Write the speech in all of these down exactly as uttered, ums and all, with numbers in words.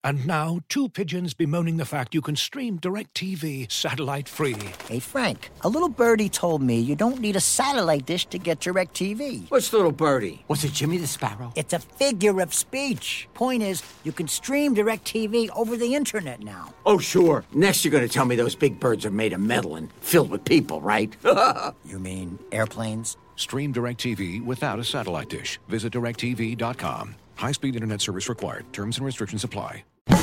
And now, two pigeons bemoaning the fact you can stream DirecTV satellite-free. Hey, Frank, a little birdie told me you don't need a satellite dish to get DirecTV. What's little birdie? Was it Jimmy the Sparrow? It's a figure of speech. Point is, you can stream DirecTV over the internet now. Oh, sure. Next you're going to tell me those big birds are made of metal and filled with people, right? You mean airplanes? Stream DirecTV without a satellite dish. Visit direct T V dot com. High-speed internet service required. Terms and restrictions apply.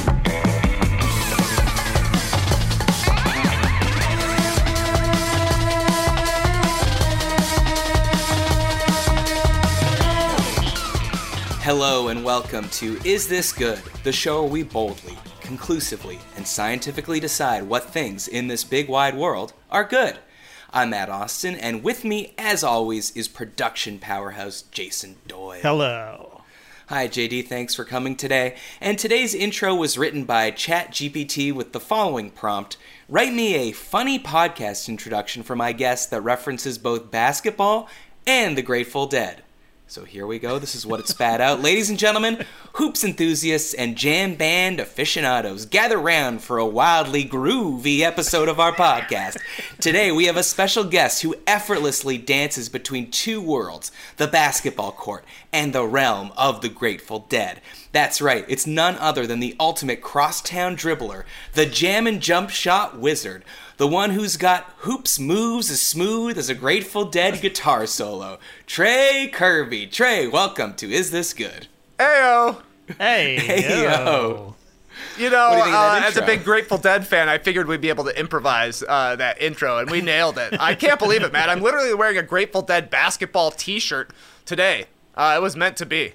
Hello and welcome to Is This Good? The show where we boldly, conclusively, and scientifically decide what things in this big wide world are good. I'm Matt Austin, and with me, as always, is production powerhouse Jason Doyle. Hello. Hi, J D. Thanks for coming today. And today's intro was written by ChatGPT with the following prompt: write me a funny podcast introduction for my guest that references both basketball and the Grateful Dead. So here we go. This is what it spat out. Ladies and gentlemen, hoops enthusiasts and jam band aficionados, gather round for a wildly groovy episode of our podcast. Today we have a special guest who effortlessly dances between two worlds, the basketball court and the realm of the Grateful Dead. That's right, it's none other than the ultimate crosstown dribbler, the jam and jump shot wizard, the one who's got hoops moves as smooth as a Grateful Dead guitar solo, Trey Kirby. Trey, welcome to Is This Good? Heyo! Hey, Hey, yo. You know, What do you think of that uh, as a intro? big Grateful Dead fan, I figured we'd be able to improvise uh, that intro, and we nailed it. I can't believe it, man. I'm literally wearing a Grateful Dead basketball t-shirt today. Uh, it was meant to be.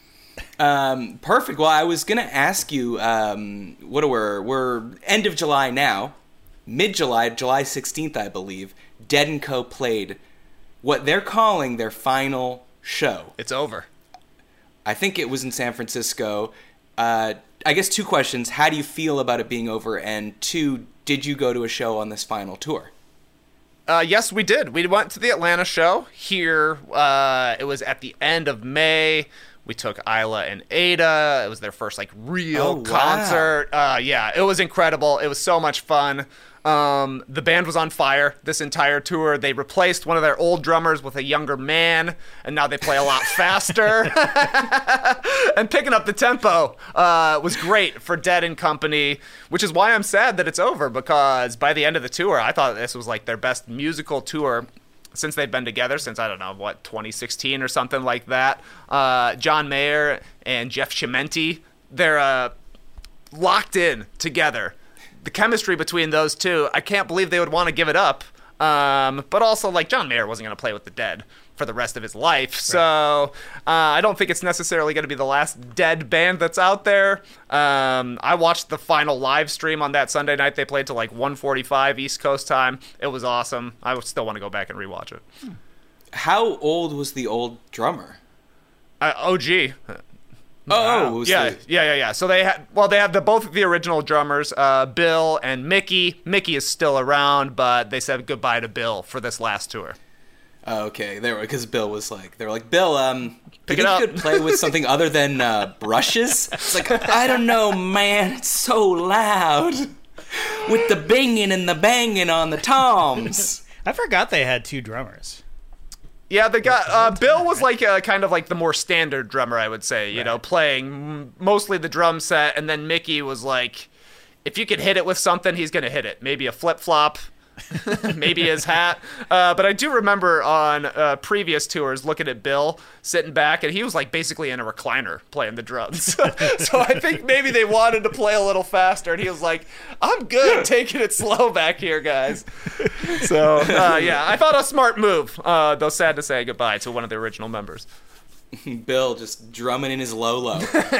Um, perfect. Well, I was going to ask you, um, what are we, we're end of July now, mid-July, July sixteenth, I believe, Dead and Co. played what they're calling their final show. It's over. I think it was in San Francisco. Uh, I guess two questions. How do you feel about it being over? And two, did you go to a show on this final tour? Uh, yes, we did. We went to the Atlanta show here. Uh, it was at the end of May. We took Isla and Ada. It was their first like real Oh, wow. concert. Uh, yeah, it was incredible. It was so much fun. Um, the band was on fire this entire tour. They replaced one of their old drummers with a younger man, and now they play a lot faster. And picking up the tempo uh, was great for Dead and Company, which is why I'm sad that it's over, because by the end of the tour, I thought this was like their best musical tour since they've been together, since, I don't know, what, twenty sixteen or something like that. Uh, John Mayer and Jeff Chimenti, they're uh, locked in together. The chemistry between those two, I can't believe they would want to give it up. Um, but also, like, John Mayer wasn't going to play with the Dead for the rest of his life. So uh, I don't think it's necessarily going to be the last Dead band that's out there. Um, I watched the final live stream on that Sunday night. They played till like one forty-five East Coast time. It was awesome. I would still want to go back and rewatch it. How old was the old drummer? Uh, O G. Oh, it was yeah, the- yeah, yeah, yeah. So they had, well, they had the both of the original drummers, uh, Bill and Mickey. Mickey is still around, but they said goodbye to Bill for this last tour. Oh, okay, there because Bill was like, they were like, Bill, um, Pick do it you think up. you could play with something other than uh, brushes? It's like, I don't know, man, it's so loud with the binging and the banging on the toms. I forgot they had two drummers. Yeah, the guy, uh, Bill was like a, kind of like the more standard drummer, I would say, you know, playing m- mostly the drum set, and then Mickey was like, if you could hit it with something, he's going to hit it. Maybe a flip-flop, maybe his hat. Uh, but I do remember on uh, previous tours looking at Bill sitting back, and he was like basically in a recliner playing the drums. So I think maybe they wanted to play a little faster, and he was like, I'm good taking it slow back here, guys. So, uh, yeah, I thought a smart move, uh, though sad to say goodbye to one of the original members. Bill just drumming in his low-low.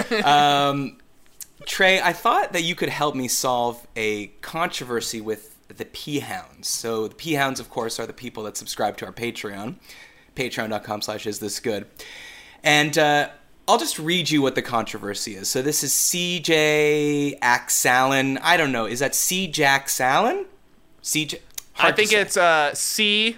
um, Trey, I thought that you could help me solve a controversy with the P-Hounds. So the P-Hounds, of course, are the people that subscribe to our Patreon, patreon.com slash is this good. And uh, I'll just read you what the controversy is. So this is C J Axallen. I don't know. Is that C. Jack Salen? C J. I think it's uh, C.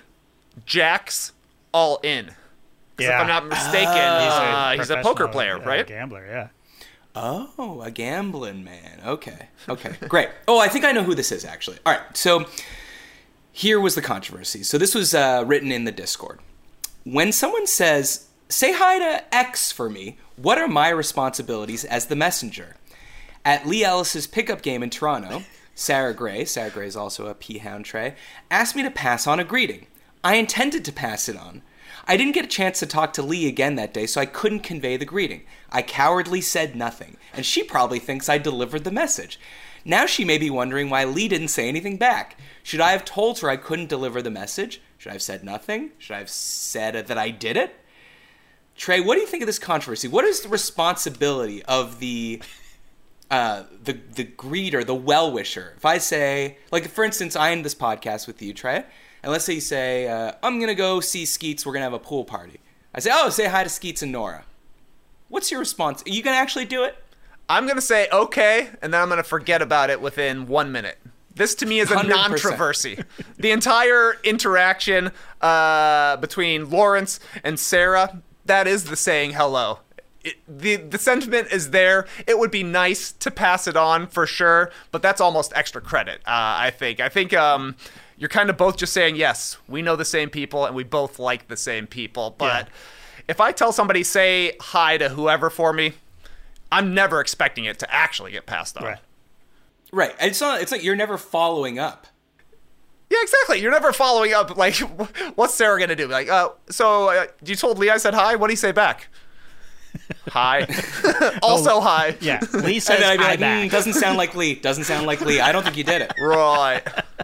Jax All In. 'Cause Yeah. If I'm not mistaken, He's a uh, he's a poker professional, player, uh, right? Gambler, yeah. Oh, a gambling man. Okay. Okay. Great. Oh, I think I know who this is, actually. All right. So here was the controversy. So this was uh, written in the Discord. When someone says, say hi to X for me, what are my responsibilities as the messenger? At Lee Ellis's pickup game in Toronto, Sarah Gray, Sarah Gray is also a P-Hound Trey, asked me to pass on a greeting. I intended to pass it on. I didn't get a chance to talk to Lee again that day, so I couldn't convey the greeting. I cowardly said nothing, and she probably thinks I delivered the message. Now she may be wondering why Lee didn't say anything back. Should I have told her I couldn't deliver the message? Should I have said nothing? Should I have said that I did it? Trey, what do you think of this controversy? What is the responsibility of the uh, the the greeter, the well-wisher? If I say, like, for instance, I end this podcast with you, Trey, and let's say you say, uh, I'm going to go see Skeets, we're going to have a pool party. I say, oh, say hi to Skeets and Nora. What's your response? Are you going to actually do it? I'm going to say, okay, and then I'm going to forget about it within one minute. This, to me, is a one hundred percent. non-traversy. The entire interaction uh, between Lawrence and Sarah, that is the saying hello. It, the, the sentiment is there. It would be nice to pass it on for sure, but that's almost extra credit, uh, I think. I think... Um, You're kind of both just saying, yes, we know the same people and we both like the same people. But yeah. If I tell somebody, say hi to whoever for me, I'm never expecting it to actually get passed on. Right. Right. It's not. It's like you're never following up. Yeah, exactly. You're never following up. Like, what's Sarah going to do? Like, uh, so uh, you told Lee I said hi? What do you say back? Hi. Also oh, hi. Yeah. Lee says and then I'd be hi like, back. Mm, doesn't sound like Lee. Doesn't sound like Lee. I don't think you did it. Right.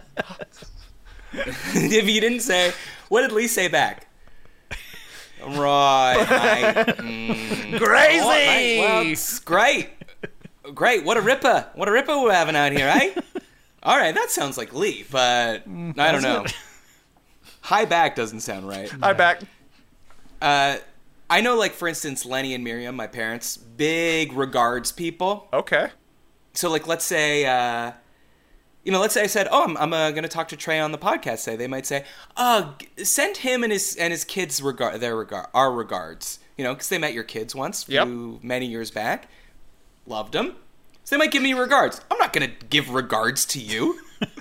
If you didn't say, what did Lee say back? Right. I, mm, Crazy. Oh, right. Well, it's great. Great. What a ripper. What a ripper we're having out here, eh? All right. That sounds like Lee, but I don't know. Hi back doesn't sound right. Hi back. Uh, I know, like, for instance, Lenny and Miriam, my parents, big regards people. Okay. So, like, let's say... Uh, You know, let's say I said, "Oh, I'm, I'm uh, going to talk to Trey on the podcast." Say they might say, "Uh, send him and his and his kids regard their regard our regards." You know, because they met your kids once, yep. few, many years back, loved them, so they might give me regards. I'm not going to give regards to you.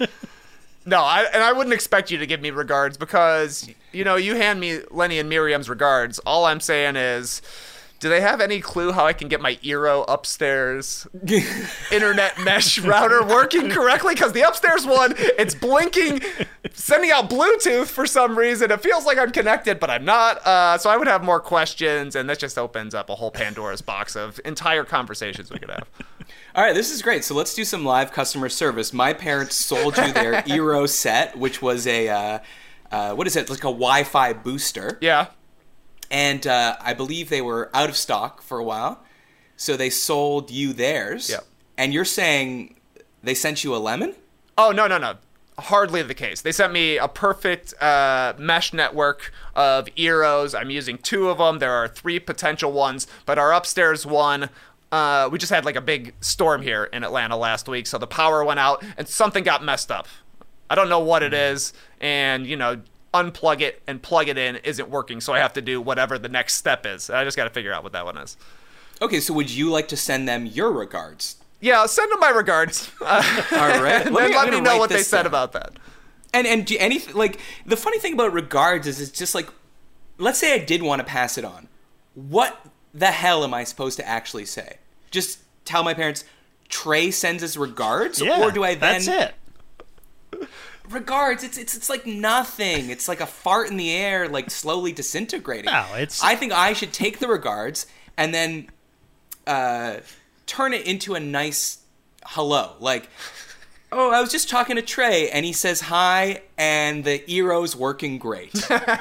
No, I, and I wouldn't expect you to give me regards because you know you hand me Lenny and Miriam's regards. All I'm saying is, do they have any clue how I can get my Eero upstairs internet mesh router working correctly? Because the upstairs one, it's blinking, sending out Bluetooth for some reason. It feels like I'm connected, but I'm not. Uh, so I would have more questions, and that just opens up a whole Pandora's box of entire conversations we could have. All right, this is great. So let's do some live customer service. My parents sold you their Eero set, which was a, uh, uh, what is it, like a Wi-Fi booster. Yeah. And uh, I believe they were out of stock for a while, so they sold you theirs. Yep. And you're saying they sent you a lemon? Oh, no, no, no. Hardly the case. They sent me a perfect uh, mesh network of Eeros. I'm using two of them. There are three potential ones, but our upstairs one, uh, we just had like a big storm here in Atlanta last week, so the power went out and something got messed up. I don't know what it is, and, you know, unplug it and plug it in isn't working, so I have to do whatever the next step is. I just got to figure out what that one is. Okay, so would you like to send them your regards? Yeah, send them my regards. Uh, All right. And Let then me, let me know what they said down. about that. And and do any like the funny thing about regards is it's just like, let's say I did want to pass it on. What the hell am I supposed to actually say? Just tell my parents Trey sends his regards, Yeah, or do I then? That's it. Regards, it's it's it's like nothing. It's like a fart in the air, like slowly disintegrating. No, it's. I think I should take the regards and then uh, turn it into a nice hello. Like, oh, I was just talking to Trey, and he says hi, and the Eero's working great,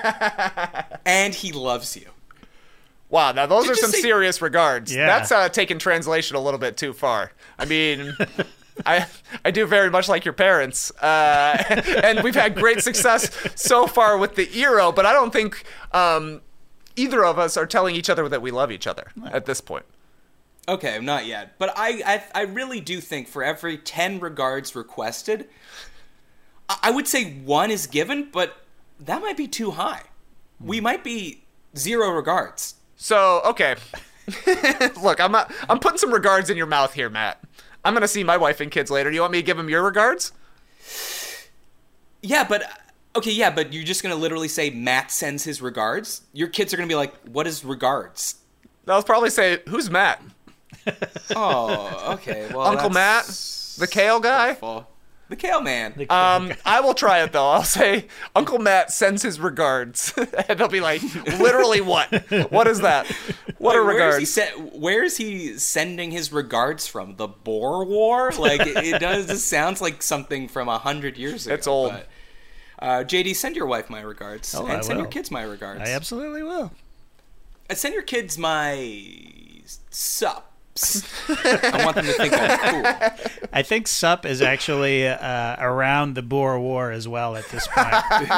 and he loves you. Wow, now those Did are you some say- serious regards. Yeah. That's uh, taking translation a little bit too far. I mean, I I do very much like your parents, uh, and we've had great success so far with the Eero, but I don't think um, either of us are telling each other that we love each other at this point. Okay, not yet, but I I, I really do think for every ten regards requested, I, I would say one is given, but that might be too high. We might be zero regards. So, okay, Look, I'm not, I'm putting some regards in your mouth here, Matt. I'm gonna see my wife and kids later. Do you want me to give them your regards? Yeah, but okay, yeah, but you're just gonna literally say Matt sends his regards. Your kids are gonna be like, "What is regards?" I'll probably say, "Who's Matt?" Oh, okay. Well, Uncle Matt, that's the kale guy. wonderful. The kale man. The- Um, I will try it though. I'll say Uncle Matt sends his regards, and they'll be like, "Literally what? What is that? What are Wait, where is he regards?" se- where is he sending his regards from? The Boer War? Like it, it does. This sounds like something from a hundred years ago. It's old. But, uh, J D, send your wife my regards, Oh, and I send your will. kids my regards. I absolutely will. And send your kids my sups. I want them to think I'm cool. I think sup is actually uh, around the Boer War as well at this point.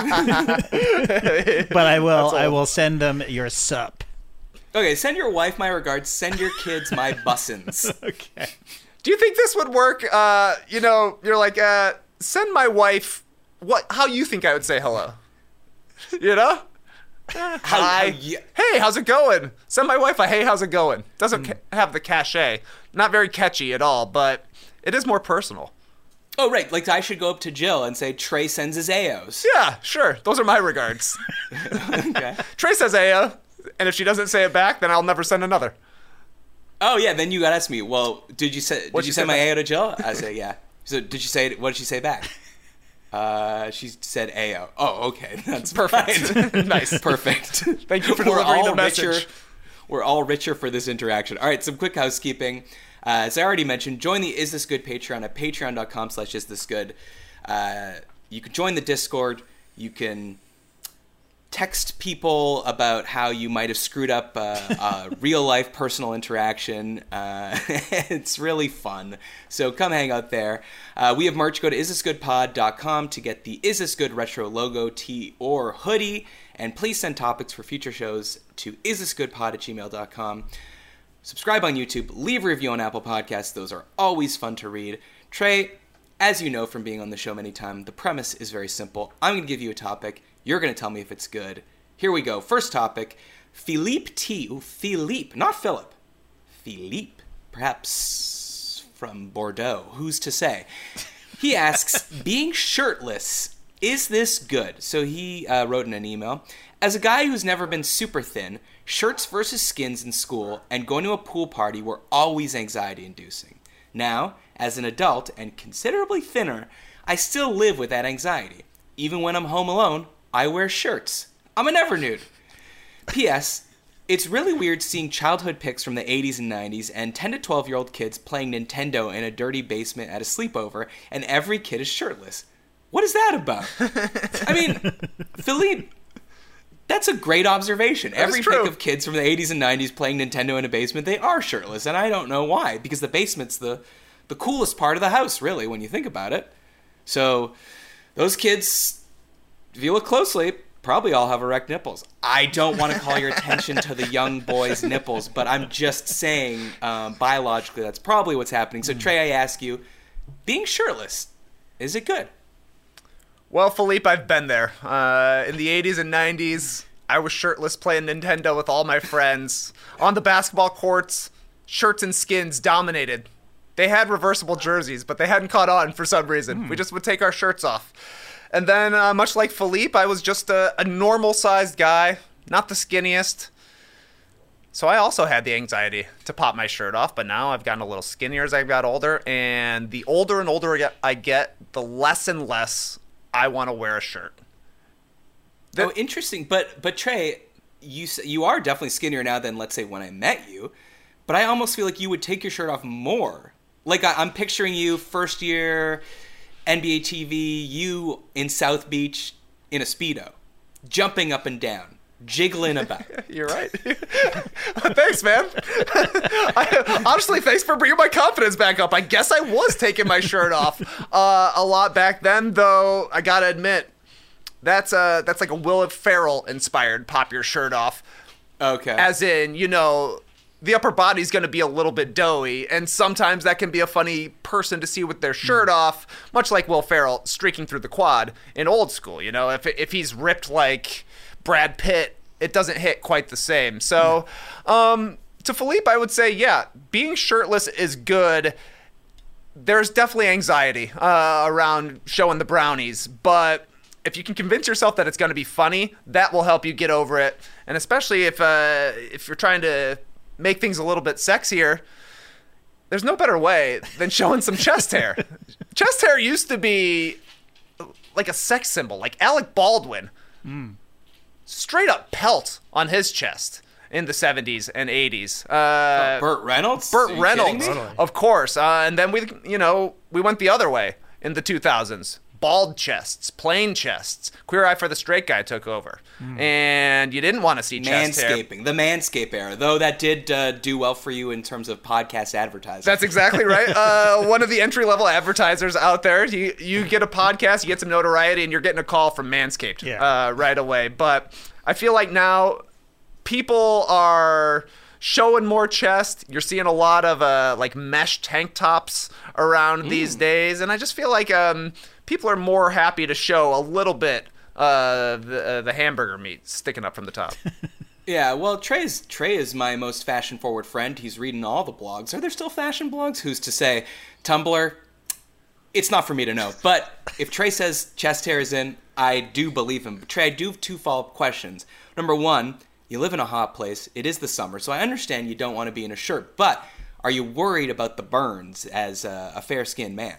But I will I will send them your sup. Okay, send your wife my regards. Send your kids my bussins. Okay. Do you think this would work? Uh, you know, you're like, uh, send my wife what? How you think I would say hello? You know? How, Hi. how you- Hey, how's it going? Send my wife a hey, how's it going? Doesn't ca- have the cachet. Not very catchy at all, but it is more personal. Oh, right. Like I should go up to Jill and say Trey sends his A Os. Yeah, sure. Those are my regards. Okay. Trey says Ayo, and if she doesn't say it back, then I'll never send another. Oh yeah, then you gotta ask me. Well, did you say? Did What'd you she send say my back? A O to Jill? I say yeah. So did you say? What did she say back? Uh, she said A O. Oh, okay, that's Perfect. fine. Nice. Perfect. Thank you for We're delivering all the message. richer- We're all richer for this interaction. All right, some quick housekeeping. Uh, as I already mentioned, join the Is This Good Patreon at patreon.com slash is this good. Uh, you can join the Discord. You can text people about how you might have screwed up uh, a real-life personal interaction. Uh, it's really fun. So come hang out there. Uh, we have merch. Go to is this good pod dot com to get the Is This Good retro logo, tee, or hoodie. And please send topics for future shows to is this good pod at gmail dot com. Subscribe on YouTube. Leave a review on Apple Podcasts. Those are always fun to read. Trey, as you know from being on the show many times, the premise is very simple. I'm going to give you a topic. You're going to tell me if it's good. Here we go. First topic, Philippe T. Ooh, Philippe, not Philip. Philippe, perhaps from Bordeaux. Who's to say? He asks, being shirtless, is this good? So he uh, wrote in an email, as a guy who's never been super thin, shirts versus skins in school and going to a pool party were always anxiety-inducing. Now, as an adult and considerably thinner, I still live with that anxiety. Even when I'm home alone, I wear shirts. I'm a never nude. P S. It's really weird seeing childhood pics from the eighties and nineties and ten to twelve year old kids playing Nintendo in a dirty basement at a sleepover and every kid is shirtless. What is that about? I mean, Philippe, that's a great observation. That is Every true. pic of kids from the eighties and nineties playing Nintendo in a basement, they are shirtless, and I don't know why, because the basement's the, the coolest part of the house, really, when you think about it. So, those kids, if you look closely, probably all have erect nipples. I don't want to call your attention to the young boy's nipples, but I'm just saying, um, biologically, that's probably what's happening. So, Trey, I ask you, being shirtless, is it good? Well, Philippe, I've been there. Uh, in the eighties and nineties, I was shirtless playing Nintendo with all my friends. On the basketball courts, shirts and skins dominated. They had reversible jerseys, but they hadn't caught on for some reason. We just would take our shirts off. And then, uh, much like Philippe, I was just a, a normal-sized guy, not the skinniest. So I also had the anxiety to pop my shirt off, but now I've gotten a little skinnier as I got older. And the older and older I get, I get the less and less I want to wear a shirt. Oh, interesting. But but Trey, you s- you are definitely skinnier now than, let's say, when I met you. But I almost feel like you would take your shirt off more. Like I, I'm picturing you first year N B A T V, you in South Beach in a Speedo, jumping up and down, jiggling about. You're right. Thanks, man. I, honestly, thanks for bringing my confidence back up. I guess I was taking my shirt off uh, a lot back then, though. I gotta admit, that's uh that's like a Will Ferrell inspired pop your shirt off. Okay. As in, you know, the upper body's going to be a little bit doughy, and sometimes that can be a funny person to see with their shirt off, much like Will Ferrell streaking through the quad in Old School. You know, if if he's ripped like Brad Pitt, it doesn't hit quite the same. So, um, to Philippe, I would say, yeah, being shirtless is good. There's definitely anxiety uh, around showing the brownies, but if you can convince yourself that it's going to be funny, that will help you get over it. And especially if uh, if you're trying to make things a little bit sexier, there's no better way than showing some chest hair. Chest hair used to be like a sex symbol, like Alec Baldwin. Mm. Straight up pelt on his chest in the seventies and eighties. Uh, oh, Burt Reynolds? Burt Reynolds, of course. Uh, and then we, you know, we went the other way in the two thousands. Bald chests, plain chests. Queer Eye for the Straight Guy took over. Mm. And you didn't want to see chest hair. Manscaping, the Manscape era, though that did uh, do well for you in terms of podcast advertising. That's exactly right. Uh, one of the entry-level advertisers out there. You, you get a podcast, you get some notoriety, and you're getting a call from Manscaped yeah. uh, right away. But I feel like now people are showing more chest. You're seeing a lot of uh, like mesh tank tops around mm. these days. And I just feel like... Um, people are more happy to show a little bit uh, the, uh, the hamburger meat sticking up from the top. Yeah, well, Trey's, Trey is my most fashion-forward friend. He's reading all the blogs. Are there still fashion blogs? Who's to say? Tumblr? It's not for me to know. But if Trey says chest hair is in, I do believe him. But Trey, I do have two follow-up questions. Number one, you live in a hot place. It is the summer, so I understand you don't want to be in a shirt. But are you worried about the burns as a, a fair-skinned man?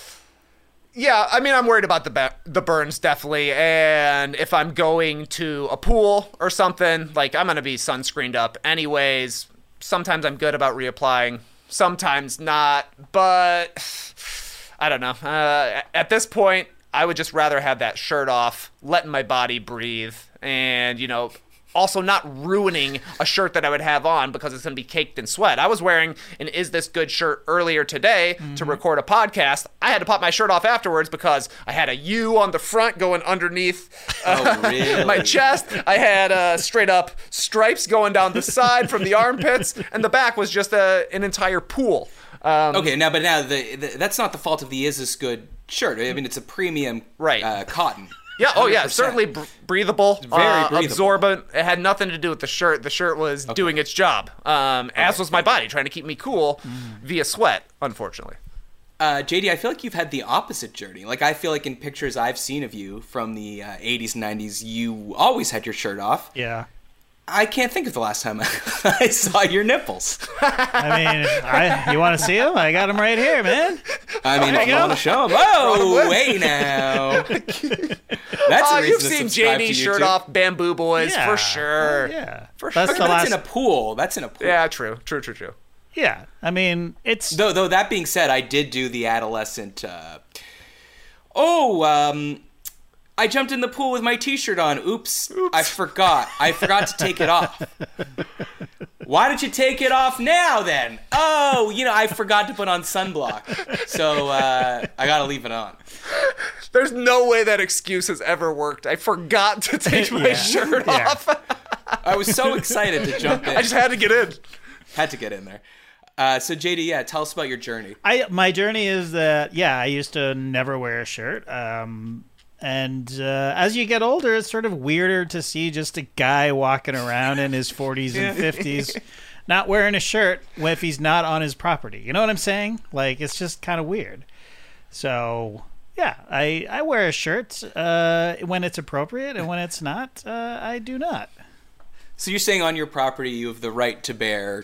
Yeah, I mean, I'm worried about the ba- the burns, definitely. And if I'm going to a pool or something, like, I'm going to be sunscreened up anyways. Sometimes I'm good about reapplying, sometimes not. But I don't know. Uh, at this point, I would just rather have that shirt off, letting my body breathe, and, you know, also not ruining a shirt that I would have on because it's going to be caked in sweat. I was wearing an Is This Good shirt earlier today mm-hmm. to record a podcast. I had to pop my shirt off afterwards because I had a U on the front going underneath uh, oh, really? my chest. I had uh, straight up stripes going down the side from the armpits, and the back was just a, an entire pool. Um, okay, now, but now the, the, that's not the fault of the Is This Good shirt. I mean, it's a premium right. uh, cotton. Yeah, oh yeah, certainly br- breathable, very uh, breathable, absorbent. It had nothing to do with the shirt. The shirt was okay. doing its job, um, okay. as was my body, trying to keep me cool mm. via sweat, unfortunately. Uh, J D, I feel like you've had the opposite journey. Like, I feel like in pictures I've seen of you from the uh, eighties and nineties, you always had your shirt off. Yeah. I can't think of the last time I saw your nipples. I mean, I, you want to see them? I got them right here, man. I mean, if you want to show them. Oh, hey now. That's oh, a reason you've to seen subscribe J D's to shirt off, Bamboo Boys, yeah. for sure. Oh, yeah. For sure. That's, okay, the that's last... in a pool. That's in a pool. Yeah, true. True, true, true. Yeah. I mean, it's... Though, though that being said, I did do the adolescent... Uh... Oh, um... I jumped in the pool with my t-shirt on. Oops, Oops. I forgot. I forgot to take it off. Why did you take it off now, then? Oh, you know, I forgot to put on sunblock. So uh, I got to leave it on. There's no way that excuse has ever worked. I forgot to take my yeah. shirt yeah. off. I was so excited to jump in. I just had to get in. Had to get in there. Uh, so, J D, yeah, tell us about your journey. I My journey is that, yeah, I used to never wear a shirt. Um... And uh, as you get older, it's sort of weirder to see just a guy walking around in his forties and fifties not wearing a shirt if he's not on his property. You know what I'm saying? Like, it's just kind of weird. So, yeah, I, I wear a shirt uh, when it's appropriate, and when it's not, uh, I do not. So you're saying on your property you have the right to bear...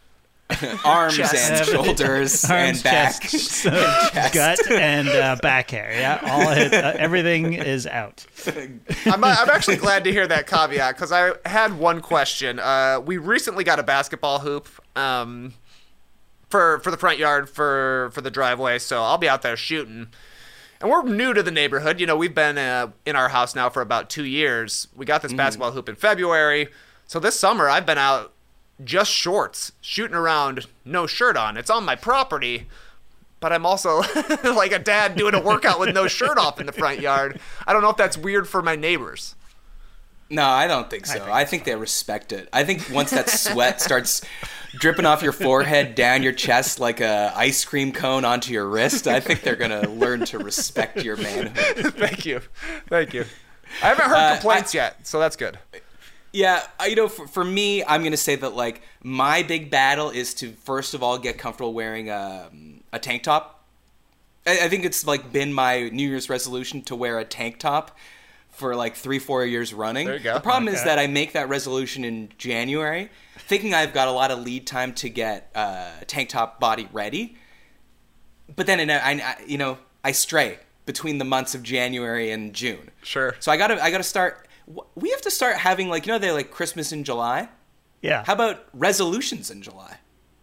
arms chest. and shoulders arms, and back, chest, chest. gut and uh, back hair. Yeah, all it, uh, everything is out. I'm, I'm actually glad to hear that caveat because I had one question. Uh, we recently got a basketball hoop um, for for the front yard for for the driveway, so I'll be out there shooting. And we're new to the neighborhood. You know, we've been uh, in our house now for about two years. We got this mm. basketball hoop in February, so this summer I've been out. Just shorts, shooting around, no shirt on. It's on my property, but I'm also like a dad doing a workout with no shirt off in the front yard. I don't know if that's weird for my neighbors. No, I don't think so. I think, I think they respect it. I think once that sweat starts dripping off your forehead, down your chest like a ice cream cone onto your wrist, I think they're going to learn to respect your manhood. Thank you. Thank you. I haven't heard uh, complaints I, yet, so that's good. Yeah, you know, for, for me, I'm going to say that, like, my big battle is to, first of all, get comfortable wearing a, a tank top. I, I think it's, like, been my New Year's resolution to wear a tank top for, like, three, four years running. There you go. The problem Okay. is that I make that resolution in January, thinking I've got a lot of lead time to get uh, tank top body ready. But then, I, I, you know, I stray between the months of January and June. Sure. So I gotta, I gotta start. We have to start having, like, you know, they like Christmas in July. Yeah. How about resolutions in July?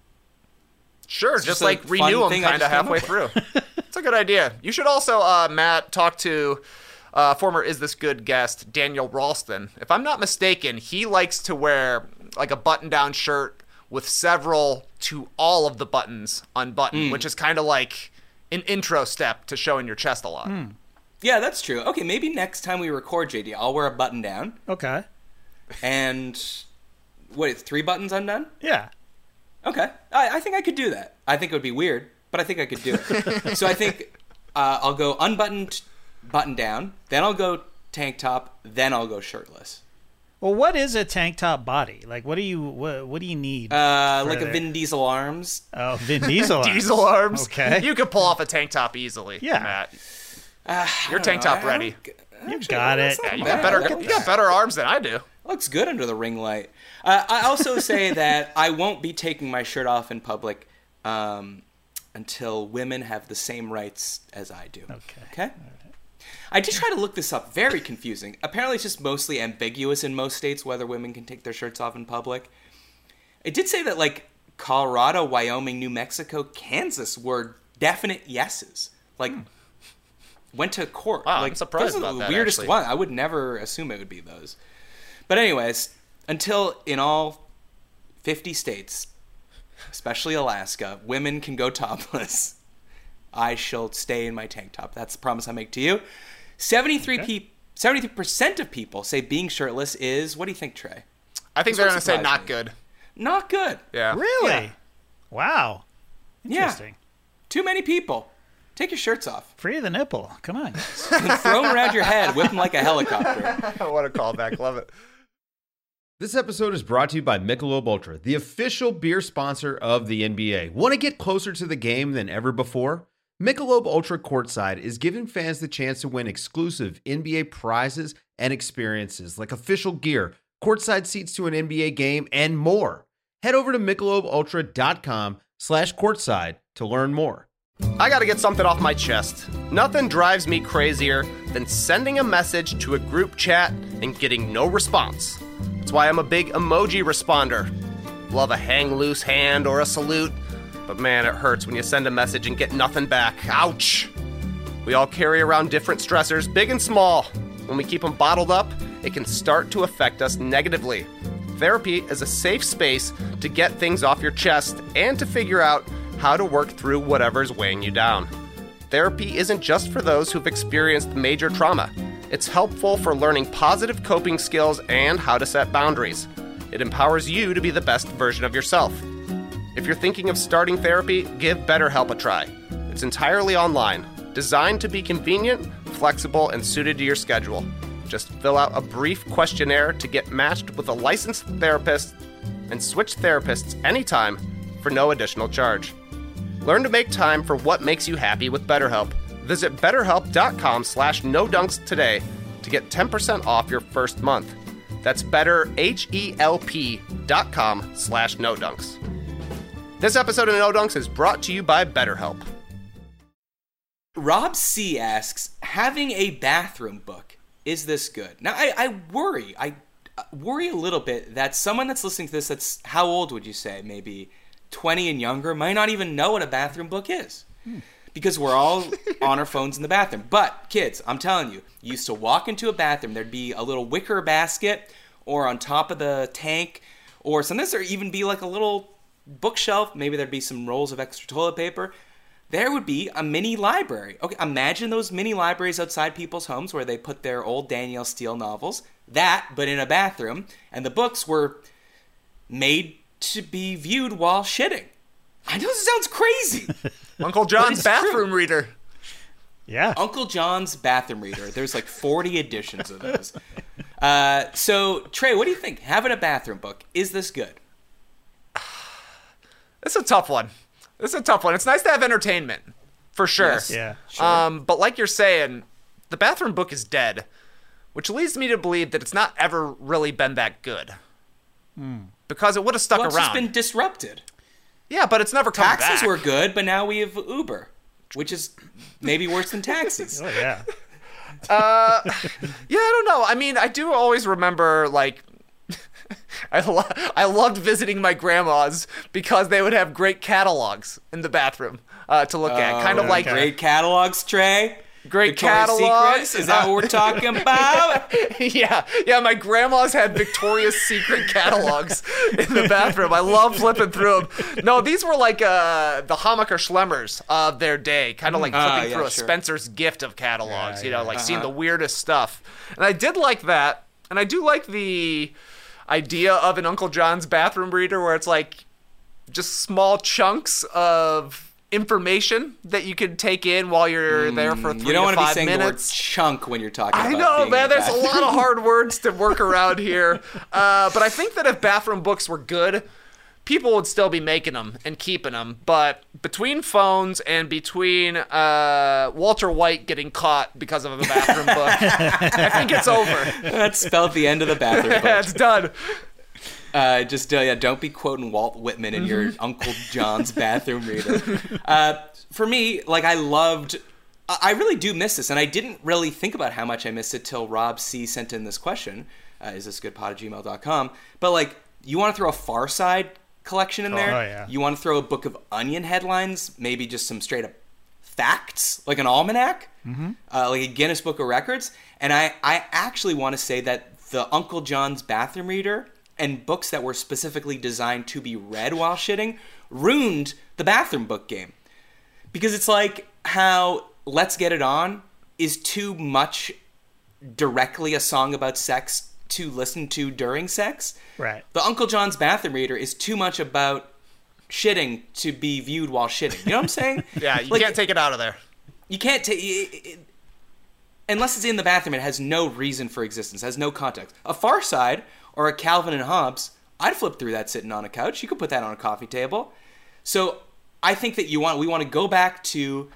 Sure, It's just just a like fun renew them thing I kind of just came halfway through. It's a good idea. You should also, uh, Matt, talk to uh, former Is This Good guest Daniel Ralston. If I'm not mistaken, he likes to wear like a button-down shirt with several to all of the buttons unbuttoned, Mm. which is kind of like an intro step to showing your chest a lot. Yeah, that's true. Okay, maybe next time we record, J D, I'll wear a button down Okay. and what? It's three buttons undone. Yeah. Okay, I, I think I could do that. I think it would be weird, but I think I could do it. So I think uh, I'll go unbuttoned, button down, then I'll go tank top, then I'll go shirtless. Well, what is a tank top body? Like, what do you what, what do you need? Uh, like a Right. Vin Diesel arms. oh, Vin Diesel. arms. Diesel arms. Okay. You could pull off a tank top easily. Yeah. Matt. Uh, You're tank top ready. You got it. Yeah, you bad. got better. Look at You got that. better arms than I do. Looks good under the ring light. Uh, I also say that I won't be taking my shirt off in public um, until women have the same rights as I do. Okay. Okay? I did try to look this up. Very confusing. Apparently, it's just mostly ambiguous in most states whether women can take their shirts off in public. It did say that, like, Colorado, Wyoming, New Mexico, Kansas were definite yeses. Like, went to court. Wow, I'm like, surprised those are about the that, weirdest actually. one. I would never assume it would be those. But anyways, until in all fifty states, especially Alaska, women can go topless, I shall stay in my tank top. That's the promise I make to you. seventy-three Okay. pe- seventy-three percent of people say being shirtless is, what do you think, Trey? I think This they're one going to say surprised not me. good. Not good. Yeah. Really? Yeah. Wow. Yeah. Interesting. Too many people. Take your shirts off. Free the nipple. Come on. Throw them around your head. Whip them like a helicopter. What a callback. Love it. This episode is brought to you by Michelob Ultra, the official beer sponsor of the N B A. Want to get closer to the game than ever before? Michelob Ultra Courtside is giving fans the chance to win exclusive N B A prizes and experiences like official gear, courtside seats to an N B A game, and more. Head over to michelobultra.com slash courtside to learn more. I gotta get something off my chest. Nothing drives me crazier than sending a message to a group chat and getting no response. That's why I'm a big emoji responder. Love a hang loose hand or a salute, but man, it hurts when you send a message and get nothing back. Ouch! We all carry around different stressors, big and small. When we keep them bottled up, it can start to affect us negatively. Therapy is a safe space to get things off your chest and to figure out how to work through whatever's weighing you down. Therapy isn't just for those who've experienced major trauma. It's helpful for learning positive coping skills and how to set boundaries. It empowers you to be the best version of yourself. If you're thinking of starting therapy, give BetterHelp a try. It's entirely online, designed to be convenient, flexible, and suited to your schedule. Just fill out a brief questionnaire to get matched with a licensed therapist and switch therapists anytime for no additional charge. Learn to make time for what makes you happy with BetterHelp. Visit betterhelp.com slash no dunks today to get ten percent off your first month. That's betterhelp.com slash no dunks. This episode of No Dunks is brought to you by BetterHelp. Rob C. asks, having a bathroom book, is this good? Now, I, I worry. I worry a little bit that someone that's listening to this, that's, how old would you say? Maybe twenty and younger, might not even know what a bathroom book is. Hmm. Because we're all on our phones in the bathroom. But, kids, I'm telling you, you used to walk into a bathroom, there'd be a little wicker basket, or on top of the tank, or sometimes there'd even be like a little bookshelf, maybe there'd be some rolls of extra toilet paper. There would be a mini library. Okay, imagine those mini libraries outside people's homes where they put their old Danielle Steele novels. That, but in a bathroom. And the books were made to be viewed while shitting. I know this sounds crazy. Uncle John's it's bathroom true. reader. Yeah. Uncle John's bathroom reader. There's like forty editions of those. Uh, so, Trey, what do you think? Having a bathroom book, is this good? It's a tough one. It's a tough one. It's nice to have entertainment, for sure. Yes. Yeah. Sure. Um, but like you're saying, the bathroom book is dead, which leads me to believe that it's not ever really been that good. Mm. Because it would have stuck well, it's around. just been disrupted. Yeah, but it's never come back. Taxis were good, but now we have Uber, which is maybe worse than taxis. Oh, yeah. uh, yeah, I don't know. I mean, I do always remember, like, I, lo- I loved visiting my grandma's because they would have great catalogs in the bathroom uh, to look at. Kind of Oh, like great catalogs, Trey. great Victoria's catalogs. Secrets? Is that what we're talking about? yeah, yeah. My grandma's had Victoria's Secret catalogs in the bathroom. I love flipping through them. No, these were like uh, the Hammacher Schlemmers of their day, kind of like flipping Ah, yeah, through a sure. Spencer's Gift of catalogs. Yeah, you know, yeah. like seeing Uh-huh. the weirdest stuff. And I did like that, and I do like the idea of an Uncle John's bathroom reader, where it's like just small chunks of information that you can take in while you're there for three You don't to want to be five saying minutes. the word chunk when you're talking I about know, being man. in the There's a bathroom. lot of hard words to work around here. Uh, but I think that if bathroom books were good, people would still be making them and keeping them. But between phones and between uh, Walter White getting caught because of a bathroom book, I think it's over. That spelled the end of the bathroom book. Yeah, it's done. Uh, just uh, yeah, don't be quoting Walt Whitman in your Uncle John's bathroom reader. Uh, for me, like I loved, I I really do miss this, and I didn't really think about how much I missed it till Rob C sent in this question. Uh, is this good pod at gmail dot com? But like, you want to throw a Far Side collection in there? Oh, yeah. You want to throw a book of Onion headlines? Maybe just some straight up facts, like an almanac, mm-hmm. uh, like a Guinness Book of Records. And I, I actually want to say that the Uncle John's bathroom reader and books that were specifically designed to be read while shitting ruined the bathroom book game. Because it's like how Let's Get It On is too much directly a song about sex to listen to during sex. Right. The Uncle John's bathroom reader is too much about shitting to be viewed while shitting. You know what I'm saying? Yeah, you Like, can't take it out of there. You can't take... Unless it's in the bathroom, it has no reason for existence, has no context. A Far Side or a Calvin and Hobbes, I'd flip through that sitting on a couch. You could put that on a coffee table. So I think that you want we want to go back to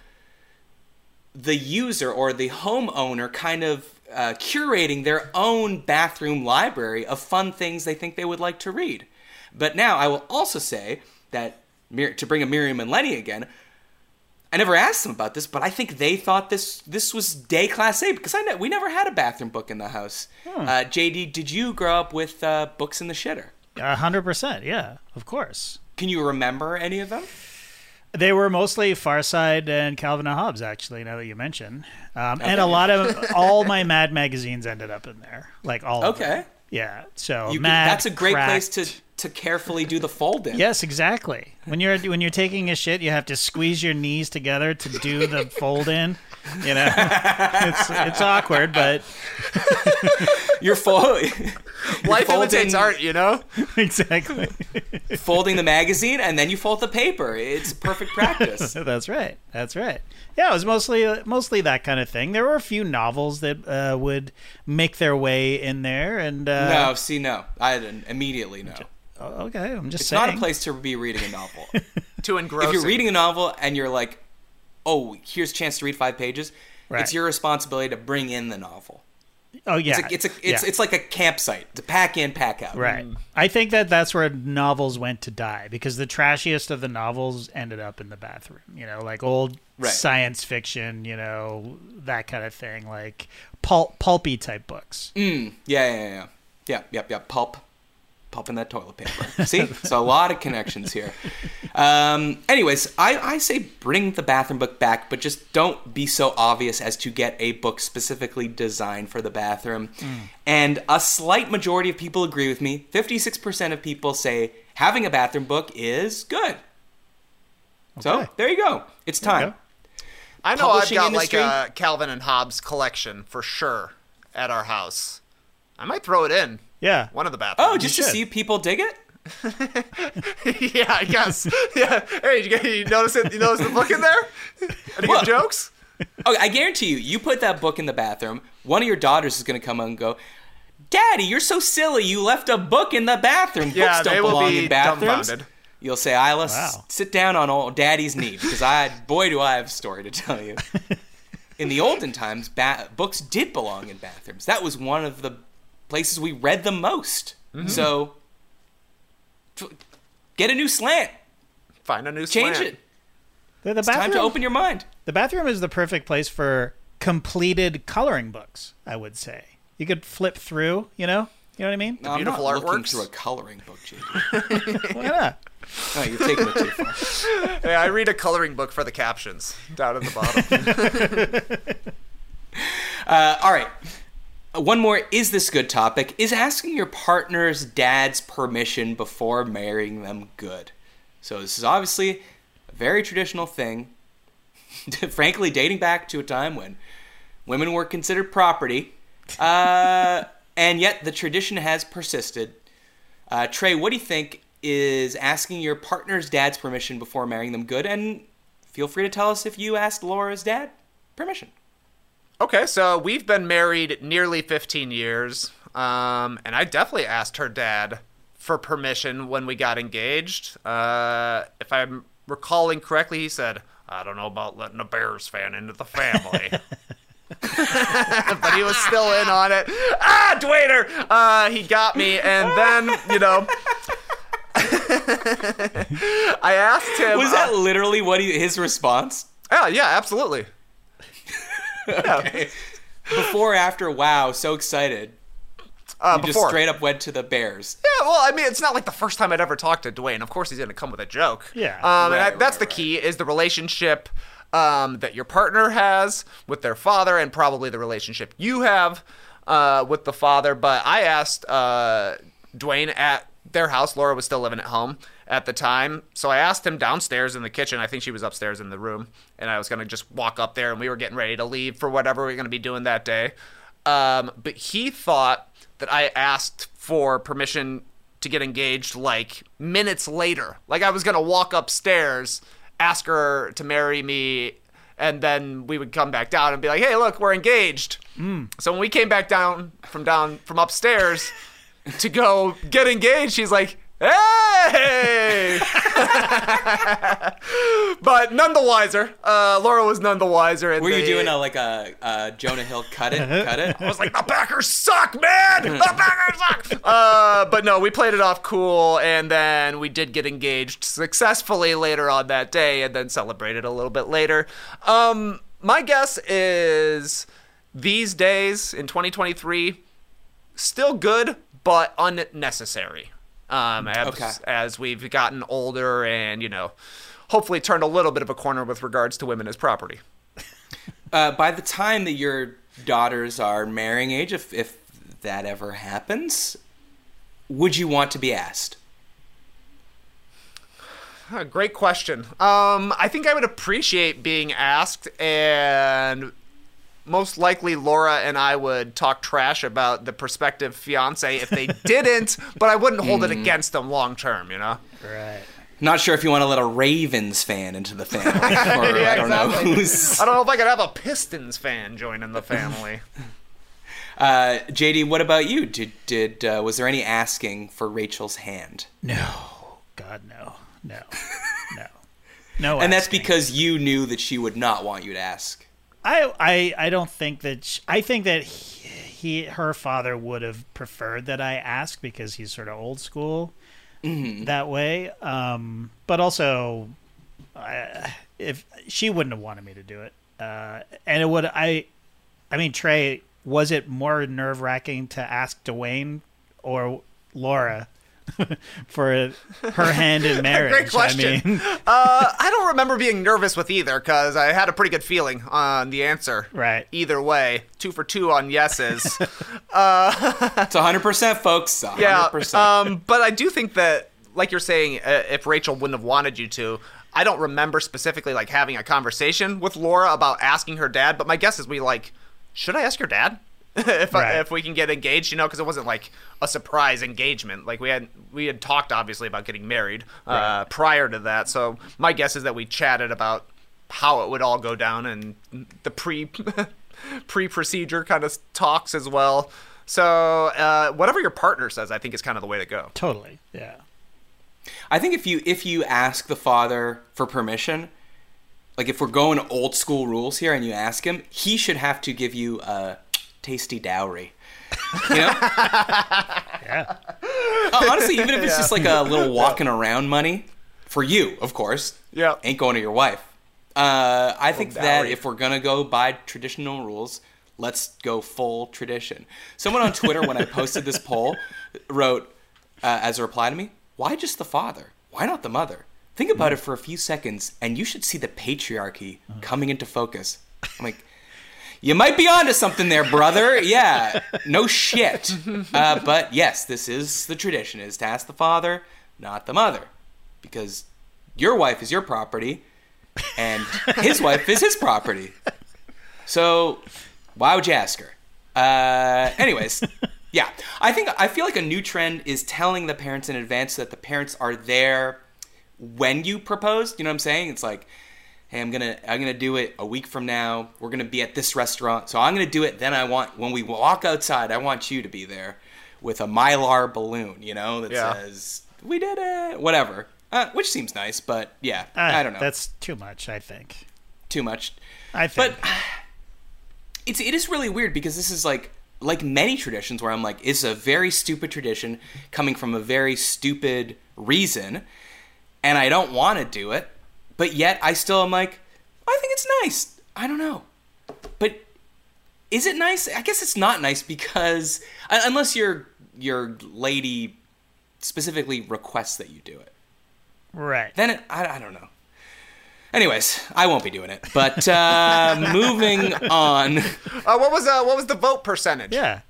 the user or the homeowner kind of uh, curating their own bathroom library of fun things they think they would like to read. But now I will also say that, to bring a Miriam and Lenny again, I never asked them about this, but I think they thought this this was day class A because I ne- we never had a bathroom book in the house. Hmm. Uh, J D, did you grow up with uh, books in the shitter? A hundred percent. Yeah, of course. Can you remember any of them? They were mostly Far Side and Calvin and Hobbes, actually, now that you mention. Um, and a lot of, all my Mad magazines ended up in there. Like all of Okay. them. Yeah, so You could- Mad, that's a great Cracked. place to, to carefully do the fold in. Yes, exactly. When you're when you're taking a shit, you have to squeeze your knees together to do the fold in. You know, it's it's awkward, but You're fold- Life folding- imitates art, you know? exactly. folding the magazine and then you fold the paper. It's perfect practice. That's right. That's right. Yeah, it was mostly mostly that kind of thing. There were a few novels that uh, would make their way in there, and uh, No, see, no. I didn't immediately no. okay, I'm just It's saying. not a place to be reading a novel. Too engrossing. If you're reading a novel and you're like, oh, here's a chance to read five pages, Right. it's your responsibility to bring in the novel. Oh yeah, It's a, it's a, it's yeah. it's like a campsite to pack in, pack out. Right. I think that that's where novels went to die because the trashiest of the novels ended up in the bathroom. You know, like old Right. science fiction, you know, that kind of thing, like pulp, pulpy type books. Mm, yeah, yeah, yeah, yeah. Yeah, yep, yep. Pulp. Pulp in that toilet paper. See? So a lot of connections here. Um, anyways, I, I say bring the bathroom book back, but just don't be so obvious as to get a book specifically designed for the bathroom. Mm. And a slight majority of people agree with me. fifty-six percent of people say having a bathroom book is good. So Okay. there you go. It's There you time. go. I know I've Publishing got industry? like a Calvin and Hobbes collection for sure at our house. I might throw it in Yeah. one of the bathrooms. Oh, just to should. see if people dig it? yeah, I guess. Yeah. Hey, you, you notice it? You notice the book in there? Any What? good jokes? Okay, I guarantee you, you put that book in the bathroom, one of your daughters is going to come and go, Daddy, you're so silly. You left a book in the bathroom. Yeah, Books don't they will belong be in bathrooms. dumbfounded. You'll say, Isla, s- Wow. sit down on old Daddy's knee, because I, boy, do I have a story to tell you. In the olden times, ba- books did belong in bathrooms. That was one of the places we read the most. Mm-hmm. So, t- get a new slant. Find a new Change slant. it. The, the It's time to bathroom- open your mind. The bathroom is the perfect place for completed coloring books, I would say. You could flip through, you know? You know what I mean? No, I'm beautiful not looking artworks. through a coloring book, J D. Why not? Oh, you're taking it too far. Hey, I read a coloring book for the captions down at the bottom. Uh, all right. Uh, One more is this good topic. Is asking your partner's dad's permission before marrying them good? So this is obviously a very traditional thing. Frankly, dating back to a time when women were considered property. Uh, and yet the tradition has persisted. Uh, Trey, what do you think is asking your partner's dad's permission before marrying them good? And feel free to tell us if you asked Laura's dad permission. Okay, so we've been married nearly fifteen years, um, and I definitely asked her dad for permission when we got engaged. Uh, if I'm recalling correctly, he said, I don't know about letting a Bears fan into the family. But he was still in on it. Ah, Dwayner! Uh, he got me, and then, you know, I asked him. Was that uh, literally what he, his response? yeah, yeah, absolutely. Okay. Before, after, wow, so excited. Uh, You just before. straight up went to the Bears. Yeah, well, I mean, it's not like the first time I'd ever talked to Dwayne. Of course, he's going to come with a joke. Yeah. Um, and I, Right, that's right, the right. key, is the relationship um, that your partner has with their father, and probably the relationship you have uh, with the father. But I asked uh, Dwayne at their house. Laura was still living at home at the time. So I asked him downstairs in the kitchen. I think she was upstairs in the room. And I was going to just walk up there, and we were getting ready to leave for whatever we were going to be doing that day. Um, but he thought that I asked for permission to get engaged like minutes later. Like I was going to walk upstairs, ask her to marry me, and then we would come back down and be like, hey, look, we're engaged. Mm. So when we came back down from down from upstairs to go get engaged, she's like, hey! But none the wiser. Uh, Laura was none the wiser. And Were you they- doing a, like a, a Jonah Hill cut it, cut it? I was like, the Packers suck, man! The Packers suck! Uh, but no, we played it off cool, and then we did get engaged successfully later on that day, and then celebrated a little bit later. Um, my guess is these days, in twenty twenty-three, still good, but unnecessary. Um, as, Okay. as we've gotten older and, you know, hopefully turned a little bit of a corner with regards to women as property. Uh, by the time that your daughters are marrying age, if, if that ever happens, would you want to be asked? Huh, great question. Um, I think I would appreciate being asked, and most likely Laura and I would talk trash about the prospective fiance if they didn't, but I wouldn't hold it against them long term, you know? Right. Not sure if you want to let a Ravens fan into the family. Or Yeah, I don't know exactly. who's... I don't know if I could have a Pistons fan joining the family. Uh, J D, what about you? Did did uh, was there any asking for Rachel's hand? No. God, no. No. No. No. And that's asking. because you knew that she would not want you to ask. I, I, I don't think that sh I think that he, he her father would have preferred that I ask because he's sort of old school that way. Um, but also, I, if she wouldn't have wanted me to do it, uh, and it would I, I mean Trey, was it more nerve wracking to ask Dwayne or Laura for her hand in marriage? Great question. I mean, uh, I don't remember being nervous with either because I had a pretty good feeling on the answer. Right. Either way, two for two on yeses. It's one hundred percent, folks. one hundred percent. Yeah. Um, but I do think that, like you're saying, uh, if Rachel wouldn't have wanted you to, I don't remember specifically like having a conversation with Laura about asking her dad. But my guess is we like, should I ask your dad? if Right. I, if we can get engaged, you know, because it wasn't like a surprise engagement. Like we had we had talked obviously about getting married uh, prior to that. So my guess is that we chatted about how it would all go down and the pre pre procedure kind of talks as well. So uh, whatever your partner says, I think is kind of the way to go. Totally. Yeah. I think if you if you ask the father for permission, like if we're going old school rules here and you ask him, he should have to give you a tasty dowry. You know? Yeah. Uh, honestly, even if it's yeah. just like a little walking around money for you, of course. Yeah. Ain't going to your wife. Uh, I think dowry. that if we're going to go by traditional rules, let's go full tradition. Someone on Twitter, when I posted this poll, wrote uh, as a reply to me, why just the father? Why not the mother? Think about mm. it for a few seconds, and you should see the patriarchy mm. coming into focus. I'm like, you might be onto something there, brother. Yeah, no shit. Uh, but yes, this is the tradition, is to ask the father, not the mother. Because your wife is your property, and his wife is his property. So why would you ask her? Uh, anyways, yeah. I think I feel like a new trend is telling the parents in advance so that the parents are there when you propose. You know what I'm saying? It's like, hey, I'm gonna I'm gonna do it a week from now. We're gonna be at this restaurant, so I'm gonna do it. Then I want when we walk outside, I want you to be there with a Mylar balloon, you know, that yeah. says we did it, whatever. Uh, which seems nice, but yeah, uh, I don't know. That's too much, I think. Too much, I think. But it's it is really weird because this is like like many traditions where I'm like, it's a very stupid tradition coming from a very stupid reason, and I don't want to do it. But yet, I still am like, I think it's nice. I don't know. But is it nice? I guess it's not nice because, unless your your lady specifically requests that you do it. Right. Then it, I, I don't know. Anyways, I won't be doing it. But uh, moving on. Uh, what was uh, what was the vote percentage? Yeah.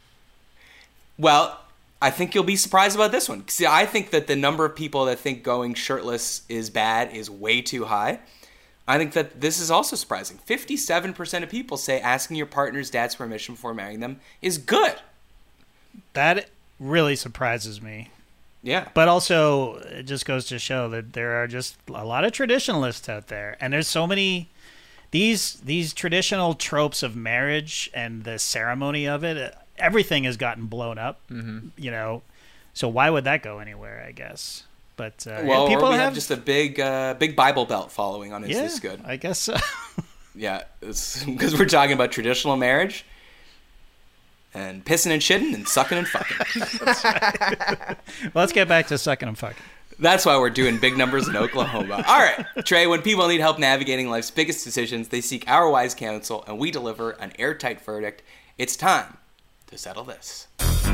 Well, I think you'll be surprised about this one. See, I think that the number of people that think going shirtless is bad is way too high. I think that this is also surprising. fifty-seven percent of people say asking your partner's dad's permission before marrying them is good. That really surprises me. Yeah. But also, it just goes to show that there are just a lot of traditionalists out there. And there's so many... These, these traditional tropes of marriage and the ceremony of it... Everything has gotten blown up, mm-hmm. you know, so why would that go anywhere, I guess? But uh, well, people or we have... have just a big uh, big Bible Belt following on Is yeah, This Good? I guess so. Yeah, because we're talking about traditional marriage and pissing and shitting and sucking and fucking. That's right. Well, let's get back to sucking and fucking. That's why we're doing big numbers in Oklahoma. All right, Trey, when people need help navigating life's biggest decisions, they seek our wise counsel, and we deliver an airtight verdict. It's time to settle this.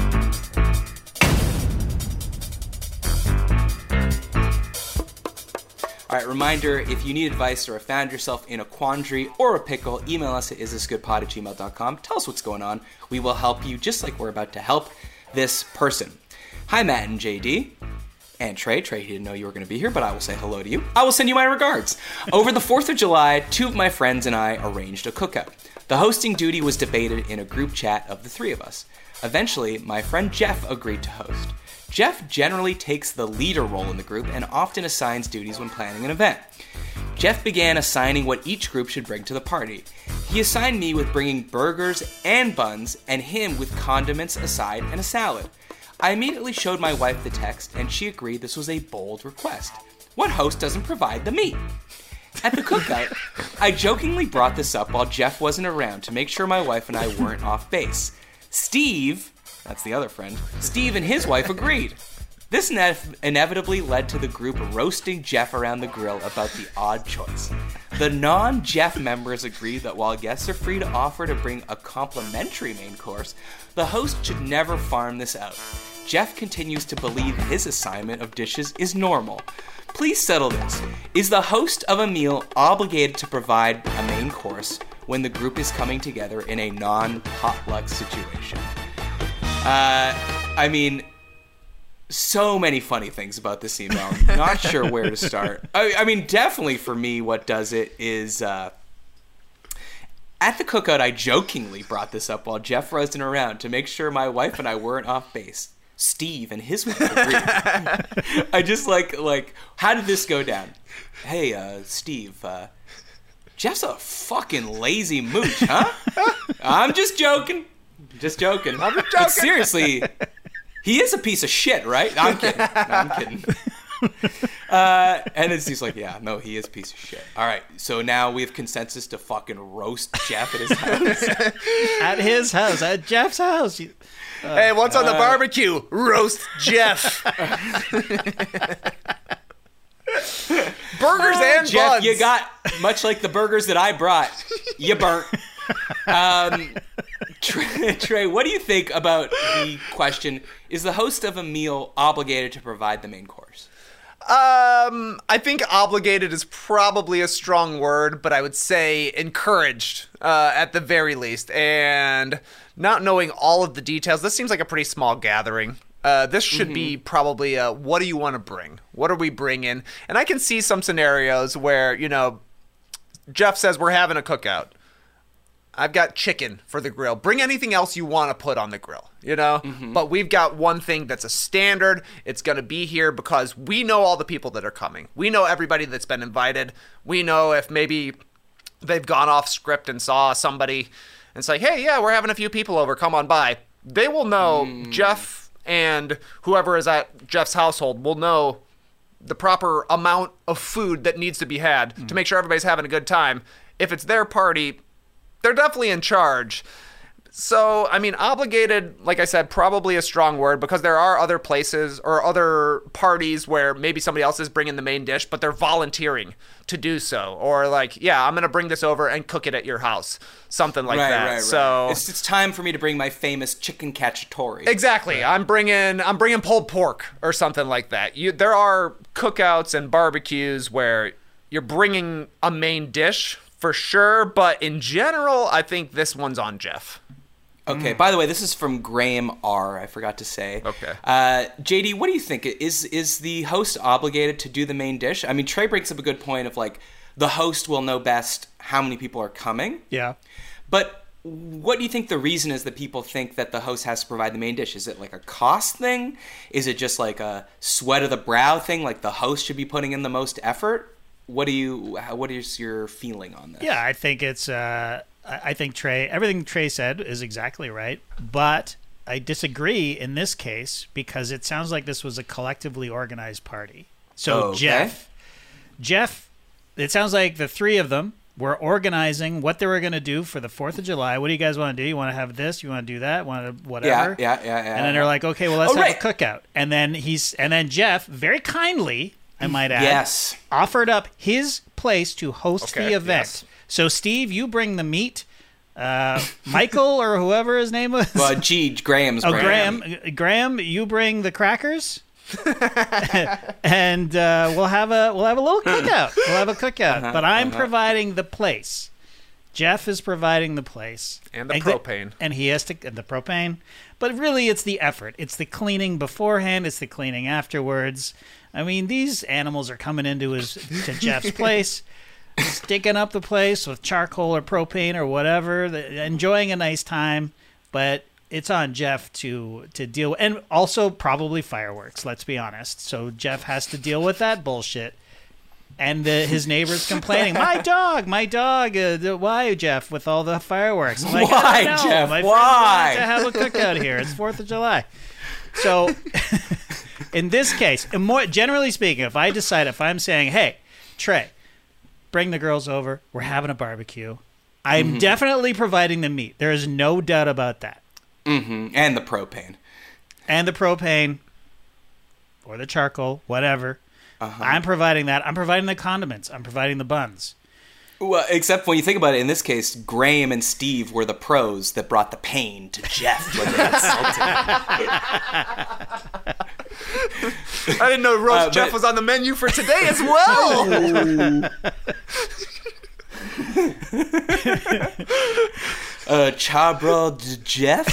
All right, reminder, if you need advice or have found yourself in a quandary or a pickle, email us at isthisgoodpod at gmail dot com. Tell us what's going on. We will help you just like we're about to help this person. Hi, Matt and J D. And Trey. Trey, he didn't know you were going to be here, but I will say hello to you. I will send you my regards. Over the fourth of July, two of my friends and I arranged a cookout. The hosting duty was debated in a group chat of the three of us. Eventually, my friend Jeff agreed to host. Jeff generally takes the leader role in the group and often assigns duties when planning an event. Jeff began assigning what each group should bring to the party. He assigned me with bringing burgers and buns, and him with condiments, a side, and a salad. I immediately showed my wife the text, and she agreed this was a bold request. What host doesn't provide the meat? At the cookout, I jokingly brought this up while Jeff wasn't around to make sure my wife and I weren't off base. Steve, that's the other friend, Steve and his wife agreed. This ine- inevitably led to the group roasting Jeff around the grill about the odd choice. The non-Jeff members agreed that while guests are free to offer to bring a complimentary main course, the host should never farm this out. Jeff continues to believe his assignment of dishes is normal. Please settle this. Is the host of a meal obligated to provide a main course when the group is coming together in a non-potluck situation? Uh, I mean... So many funny things about this email. I'm not sure where to start. I, I mean, definitely for me, what does it is... Uh, at the cookout, I jokingly brought this up while Jeff wasn't around to make sure my wife and I weren't off base. Steve and his wife agreed. I just like, like, how did this go down? Hey, uh, Steve, uh, Jeff's a fucking lazy mooch, huh? I'm just joking. Just joking. I'm just But joking. seriously, he is a piece of shit, right? No, I'm kidding. No, I'm kidding. Uh, and it's just like, yeah, no, he is a piece of shit. All right, so now we have consensus to fucking roast Jeff at his house. At his house, at Jeff's house. You- Hey, what's on the Uh, barbecue? Roast Jeff. Burgers and Jeff, buns. you got, much like the burgers that I brought, you burnt. Um, Trey, Trey, what do you think about the question, is the host of a meal obligated to provide the main course? Um, I think obligated is probably a strong word, but I would say encouraged uh, at the very least. And not knowing all of the details, this seems like a pretty small gathering. Uh, this should mm-hmm. be probably a, what do you want to bring? What are we bringing? And I can see some scenarios where, you know, Jeff says we're having a cookout. I've got chicken for the grill. Bring anything else you want to put on the grill, you know? Mm-hmm. But we've got one thing that's a standard. It's going to be here because we know all the people that are coming. We know everybody that's been invited. We know if maybe they've gone off script and saw somebody and say, hey, yeah, we're having a few people over. Come on by. They will know mm. Jeff and whoever is at Jeff's household will know the proper amount of food that needs to be had mm. to make sure everybody's having a good time. If it's their party, they're definitely in charge. So, I mean, obligated, like I said, probably a strong word because there are other places or other parties where maybe somebody else is bringing the main dish, but they're volunteering to do so. Or like, yeah, I'm going to bring this over and cook it at your house. Something like right, that. Right, right. So it's, it's time for me to bring my famous chicken cacciatore. Exactly. Right. I'm bringing I'm bringing pulled pork or something like that. You, there are cookouts and barbecues where you're bringing a main dish for sure, but in general, I think this one's on Jeff. Okay, mm. by the way, this is from Graham R. I forgot to say. Okay. Uh, J D, what do you think? Is is the host obligated to do the main dish? I mean, Trey brings up a good point of like, the host will know best how many people are coming. Yeah. But what do you think the reason is that people think that the host has to provide the main dish? Is it like a cost thing? Is it just like a sweat of the brow thing? Like the host should be putting in the most effort? What do you? What is your feeling on this? Yeah, I think it's. Uh, I think Trey. Everything Trey said is exactly right, but I disagree in this case because it sounds like this was a collectively organized party. So oh, okay. Jeff, Jeff, it sounds like the three of them were organizing what they were going to do for the Fourth of July. What do you guys want to do? You want to have this? You want to do that? Want to whatever? Yeah, yeah, yeah. yeah and then they're like, okay, well, let's oh, have right. a cookout. And then he's and then Jeff very kindly, I might add, yes. offered up his place to host okay, the event. yes. So, Steve, you bring the meat. Uh, Michael or whoever his name was. Well, G, Graham's Oh, Graham. Graham. Graham, you bring the crackers. and uh, we'll have a we'll have a little cookout. We'll have a cookout. Uh-huh, but I'm uh-huh. providing the place. Jeff is providing the place and the and propane, and he has to and the propane. But really, it's the effort. It's the cleaning beforehand. It's the cleaning afterwards. I mean, these animals are coming into his to Jeff's place, sticking up the place with charcoal or propane or whatever, enjoying a nice time. But it's on Jeff to to deal with, and also probably fireworks. Let's be honest. So Jeff has to deal with that bullshit. And the, his neighbor's complaining, my dog, my dog, uh, the, why, Jeff, with all the fireworks? I'm like, why, I don't know. Jeff, my why? To have a cookout here. It's fourth of July. So in this case, and more generally speaking, if I decide, if I'm saying, hey, Trey, bring the girls over, we're having a barbecue, I'm mm-hmm. definitely providing the meat. There is no doubt about that. Mm-hmm. And the propane. And the propane, or the charcoal, whatever. Uh-huh. I'm providing that. I'm providing the condiments. I'm providing the buns. Well, except when you think about it, in this case, Graham and Steve were the pros that brought the pain to Jeff when they insulted him. I didn't know roast uh, Jeff but... was on the menu for today as well. uh, Charbroiled Jeff.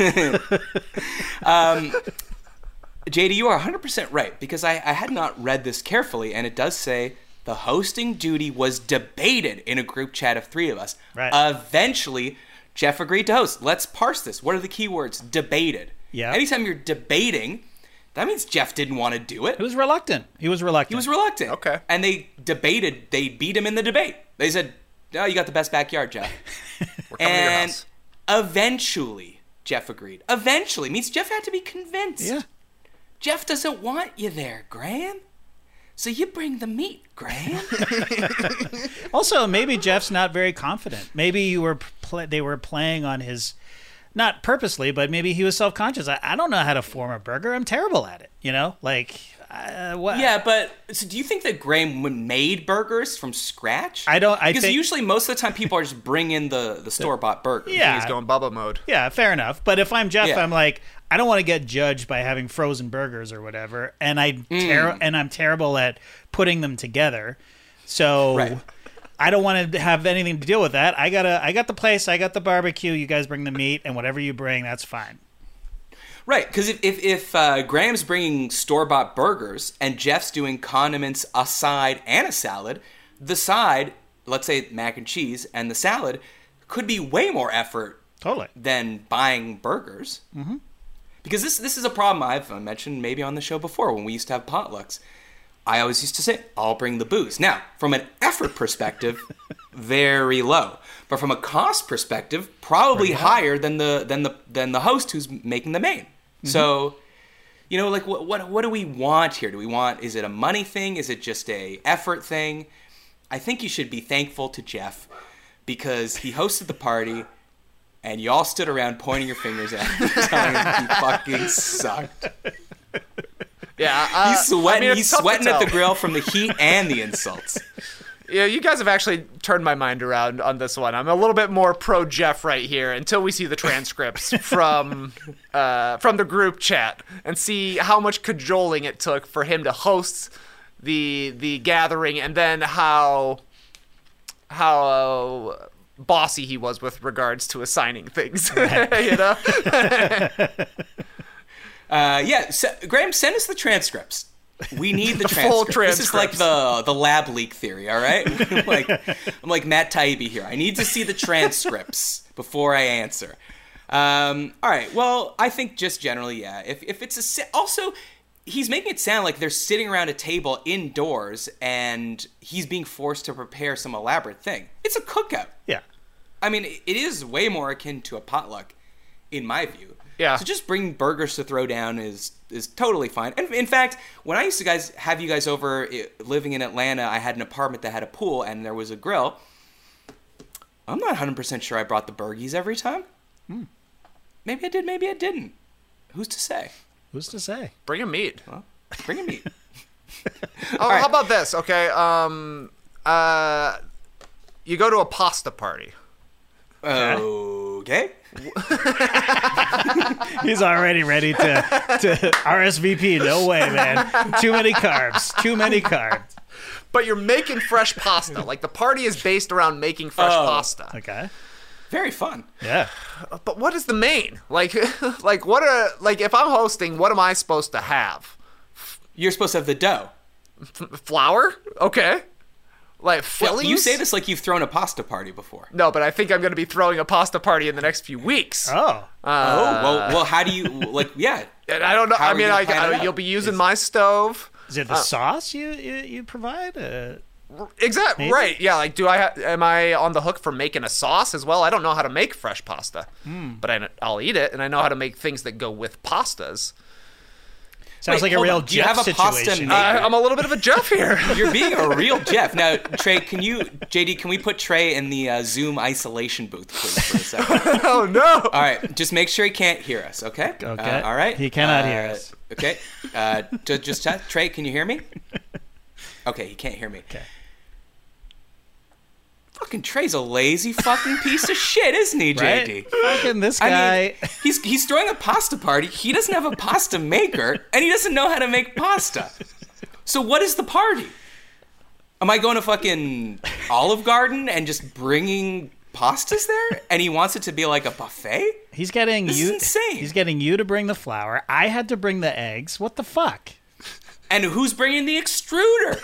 um, J D, you are one hundred percent right, because I, I had not read this carefully, and it does say the hosting duty was debated in a group chat of three of us. Right. Eventually, Jeff agreed to host. Let's parse this. What are the key words? Debated. Yeah. Anytime you're debating, that means Jeff didn't want to do it. He was reluctant. He was reluctant. He was reluctant. Okay. And they debated. They beat him in the debate. They said, "Oh, you got the best backyard, Jeff." We're coming to your and house. eventually, Jeff agreed. Eventually, means Jeff had to be convinced. Yeah. Jeff doesn't want you there, Graham. So you bring the meat, Graham. Also, maybe Jeff's not very confident. Maybe you were pl- they were playing on his, not purposely, but maybe he was self-conscious. I, I don't know how to form a burger. I'm terrible at it. You know, like uh, what? Yeah, but so do you think that Graham made burgers from scratch? I don't. I because think, usually most of the time people are just bringing the the store bought burgers. Yeah, He's going Bubba mode. Yeah, fair enough. But if I'm Jeff, Yeah. I'm like, I don't want to get judged by having frozen burgers or whatever, and I ter- Mm. and I'm terrible at putting them together. So Right. I don't want to have anything to deal with that. I gotta, I got the place, I got the barbecue. You guys bring the meat, and whatever you bring, that's fine. Right, because if if, if uh, Graham's bringing store bought burgers and Jeff's doing condiments, a side, and a salad, the side, let's say mac and cheese, and the salad could be way more effort Totally. than buying burgers. Mm-hmm. Because this this is a problem I've mentioned maybe on the show before when we used to have potlucks. I always used to say, I'll bring the booze. Now, from an effort perspective, very low. But from a cost perspective, probably higher than the than the than the host who's making the main. Mm-hmm. So, you know, like what what what do we want here? Do we want, is it a money thing? Is it just a effort thing? I think you should be thankful to Jeff because he hosted the party. And you all stood around pointing your fingers at him, telling him he fucking sucked. Yeah, uh, He's sweating. I mean, it's he's tough to sweating at the tell. grill from the heat and the insults. Yeah, you guys have actually turned my mind around on this one. I'm a little bit more pro Jeff right here until we see the transcripts from uh, from the group chat and see how much cajoling it took for him to host the the gathering, and then how how uh, bossy he was with regards to assigning things. You know. Uh, yeah, so, Graham, send us the transcripts. We need the, The full transcripts. This is like transcripts. the the lab leak theory, all right? I'm like I'm like Matt Taibbi here. I need to see the transcripts before I answer. Um, all right. Well, I think just generally, yeah. If if it's a si- also, he's making it sound like they're sitting around a table indoors and he's being forced to prepare some elaborate thing. It's a cookout. Yeah. I mean, it is way more akin to a potluck, in my view. Yeah. So just bringing burgers to throw down is is totally fine. And in fact, when I used to guys have you guys over eh, living in Atlanta, I had an apartment that had a pool and there was a grill. I'm not one hundred percent sure I brought the burgies every time. Hmm. Maybe I did, maybe I didn't. Who's to say? Who's to say? Bring him meat. Well, bring a meat. Oh, right. how about this? Okay, um, uh, you go to a pasta party. Okay. He's already ready to, to R S V P. No way, man. Too many carbs. Too many carbs. But you're making fresh pasta. Like, the party is based around making fresh Oh. pasta. Okay. Very fun. Yeah. But what is the main? Like, like what are like if I'm hosting, what am I supposed to have? You're supposed to have the dough. Flour? Okay. Like Well, fillings? you say this like you've thrown a pasta party before. No, but I think I'm going to be throwing a pasta party in the next few weeks. Oh. oh, well, well, how do you, like, yeah. And I don't know. How I are you mean, gonna I, plan it I, out? you'll be using my stove. Is it the sauce you, you, you provide? Uh, Exactly. Maybe. Right. Yeah. Like, do I ha- am I on the hook for making a sauce as well? I don't know how to make fresh pasta, but I, I'll eat it, and I know how to make things that go with pastas. sounds Wait, like a hold real on. Do you Jeff have a pasta situation. maker? I, I'm a little bit of a Jeff here. You're being a real Jeff. Now, Trey, can you, J D, can we put Trey in the uh, Zoom isolation booth, please, for a second? Oh no. All right, just make sure he can't hear us, okay? Okay. Uh, all right. He cannot Uh, hear us. Okay. Uh, just, just uh, Trey, can you hear me? Okay, he can't hear me. Okay. Fucking Trey's a lazy fucking piece of shit, isn't he, J D? Right? Fucking this I guy. mean, he's he's throwing a pasta party. He doesn't have a pasta maker, and he doesn't know how to make pasta. So what is the party? Am I going to fucking Olive Garden and just bringing pastas there? And he wants it to be like a buffet? he's getting This you. is insane. He's getting you to bring the flour. I had to bring the eggs. What the fuck? And who's bringing the extruder?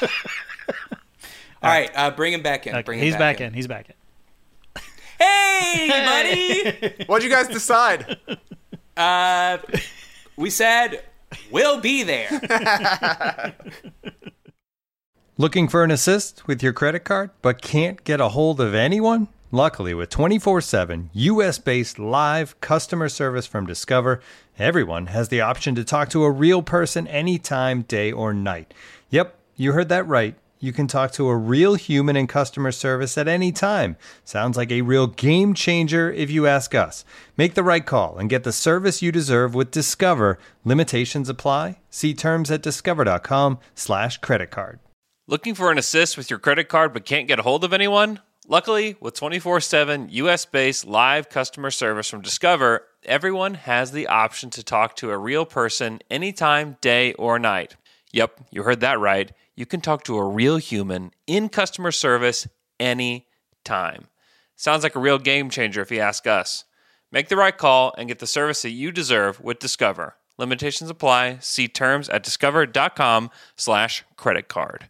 All right, uh, bring him back in. Okay, bring him he's back, back in. He's back in. Hey, buddy! What'd you guys decide? Uh, we said we'll be there. Looking for an assist with your credit card but can't get a hold of anyone? Luckily, with twenty-four seven U S-based live customer service from Discover, everyone has the option to talk to a real person anytime, day or night. Yep, you heard that right. You can talk to a real human in customer service at any time. Sounds like a real game changer if you ask us. Make the right call and get the service you deserve with Discover. Limitations apply. See terms at discover.com slash credit card. Looking for an assist with your credit card but can't get a hold of anyone? Luckily, with twenty-four seven U S-based live customer service from Discover, everyone has the option to talk to a real person anytime, day or night. Yep, you heard that right. You can talk to a real human in customer service anytime. Sounds like a real game changer if you ask us. Make the right call and get the service that you deserve with Discover. Limitations apply. See terms at discover.com slash credit card.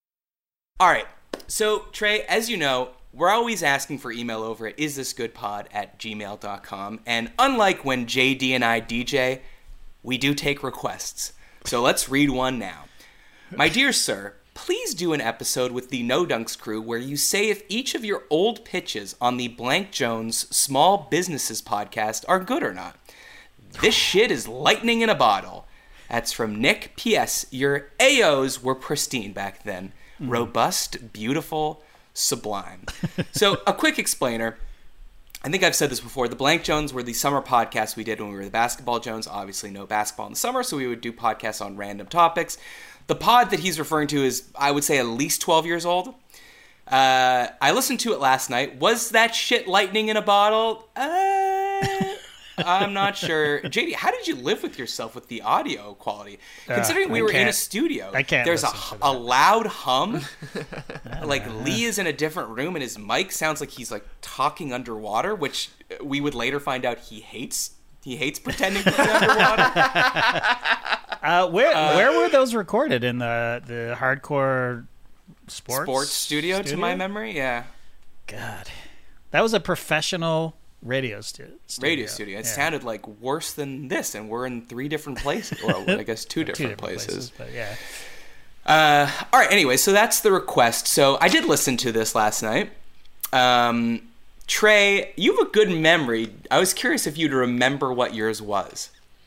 All right. So, Trey, as you know, we're always asking for email over at isthisgoodpod at gmail dot com. And unlike when J D and I D J, we do take requests. So let's read one now. My dear sir, please do an episode with the No Dunks crew where you say if each of your old pitches on the Blank Jones Small Businesses podcast are good or not. This shit is lightning in a bottle. That's from Nick. P S. Your A Os were pristine back then. Mm. Robust, beautiful, sublime. So, a quick explainer. I think I've said this before. The Blank Jones were the summer podcasts we did when we were the Basketball Jones. Obviously, no basketball in the summer, so we would do podcasts on random topics. The pod that he's referring to is, I would say, at least twelve years old. Uh, I listened to it last night. Was that shit lightning in a bottle? Uh, I'm not sure. J D, how did you live with yourself with the audio quality? Uh, Considering we I were in a studio. I can't There's a, a loud hum. Like, Lee is in a different room, and his mic sounds like he's, like, talking underwater, which we would later find out he hates. He hates pretending to be underwater. Uh, where uh, where were those recorded? In the, the hardcore sports sports studio, studio, to my memory? Yeah. God. That was a professional radio stu- studio. Radio studio. It yeah. sounded like worse than this, and we're in three different places. Well, I guess two different, two different places. places. But yeah. Uh, all right, anyway, so that's the request. So I did listen to this last night. Um, Trey, you have a good memory. I was curious if you'd remember what yours was.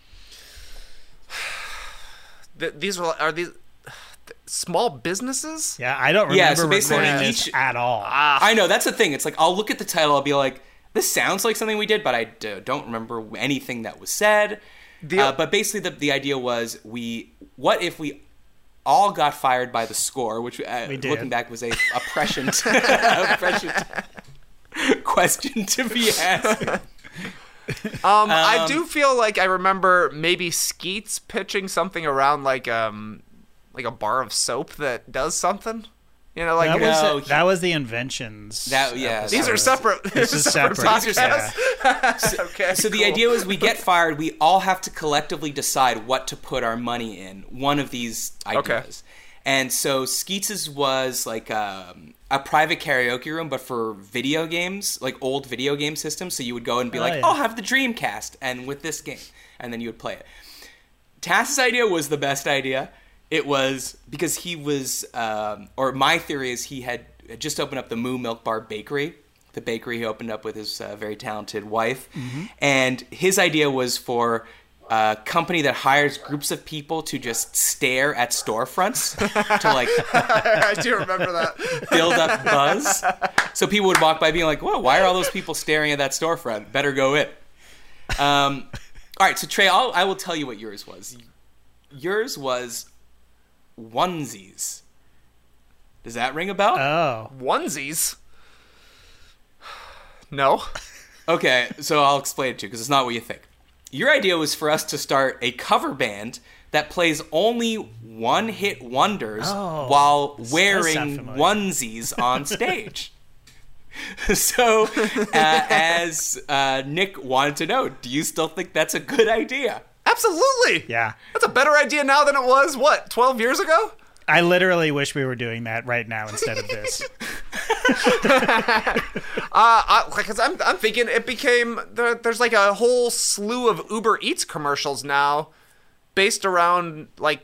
These are, are these small businesses? Yeah, I don't remember yeah, so basically recording each, this at all. Ah. I know, that's the thing. It's like, I'll look at the title, I'll be like, this sounds like something we did, but I d- don't remember anything that was said. The, uh, but basically the, the idea was, we what if we all got fired by the score, which uh, we did. Looking back was a, a prescient, a prescient question to be asked. Um, um, I do feel like I remember maybe Skeets pitching something around like um like a bar of soap that does something. You know, like that was, no, a, that was the Inventions. That yeah, episode. These that are was, separate. This is separate. These are separate. so, okay. So cool. the idea was we get fired. We all have to collectively decide what to put our money in. One of these ideas. Okay. And so Skeets's was like um, a private karaoke room, but for video games, like old video game systems. So you would go and be oh, like, yeah. "I'll have the Dreamcast," and with this game, and then you would play it. Tass's idea was the best idea. It was because he was, um, or my theory is he had just opened up the Moo Milk Bar Bakery, the bakery he opened up with his uh, very talented wife, mm-hmm. and his idea was for a company that hires groups of people to just stare at storefronts to like I do remember that build up buzz. So people would walk by being like, "Whoa, why are all those people staring at that storefront? Better go in." Um, all right, so Trey, I'll, I will tell you what yours was. Yours was onesies. Does that ring a bell? Oh, onesies. No. Okay, so I'll explain it to you because it's not what you think. Your idea was for us to start a cover band that plays only one-hit wonders oh, while wearing onesies on stage. So, uh, as uh, Nick wanted to know, do you still think that's a good idea? Absolutely. Yeah. That's a better idea now than it was, what, twelve years ago? I literally wish we were doing that right now instead of this. uh, I, because I'm, I'm thinking it became, there, there's like a whole slew of Uber Eats commercials now based around like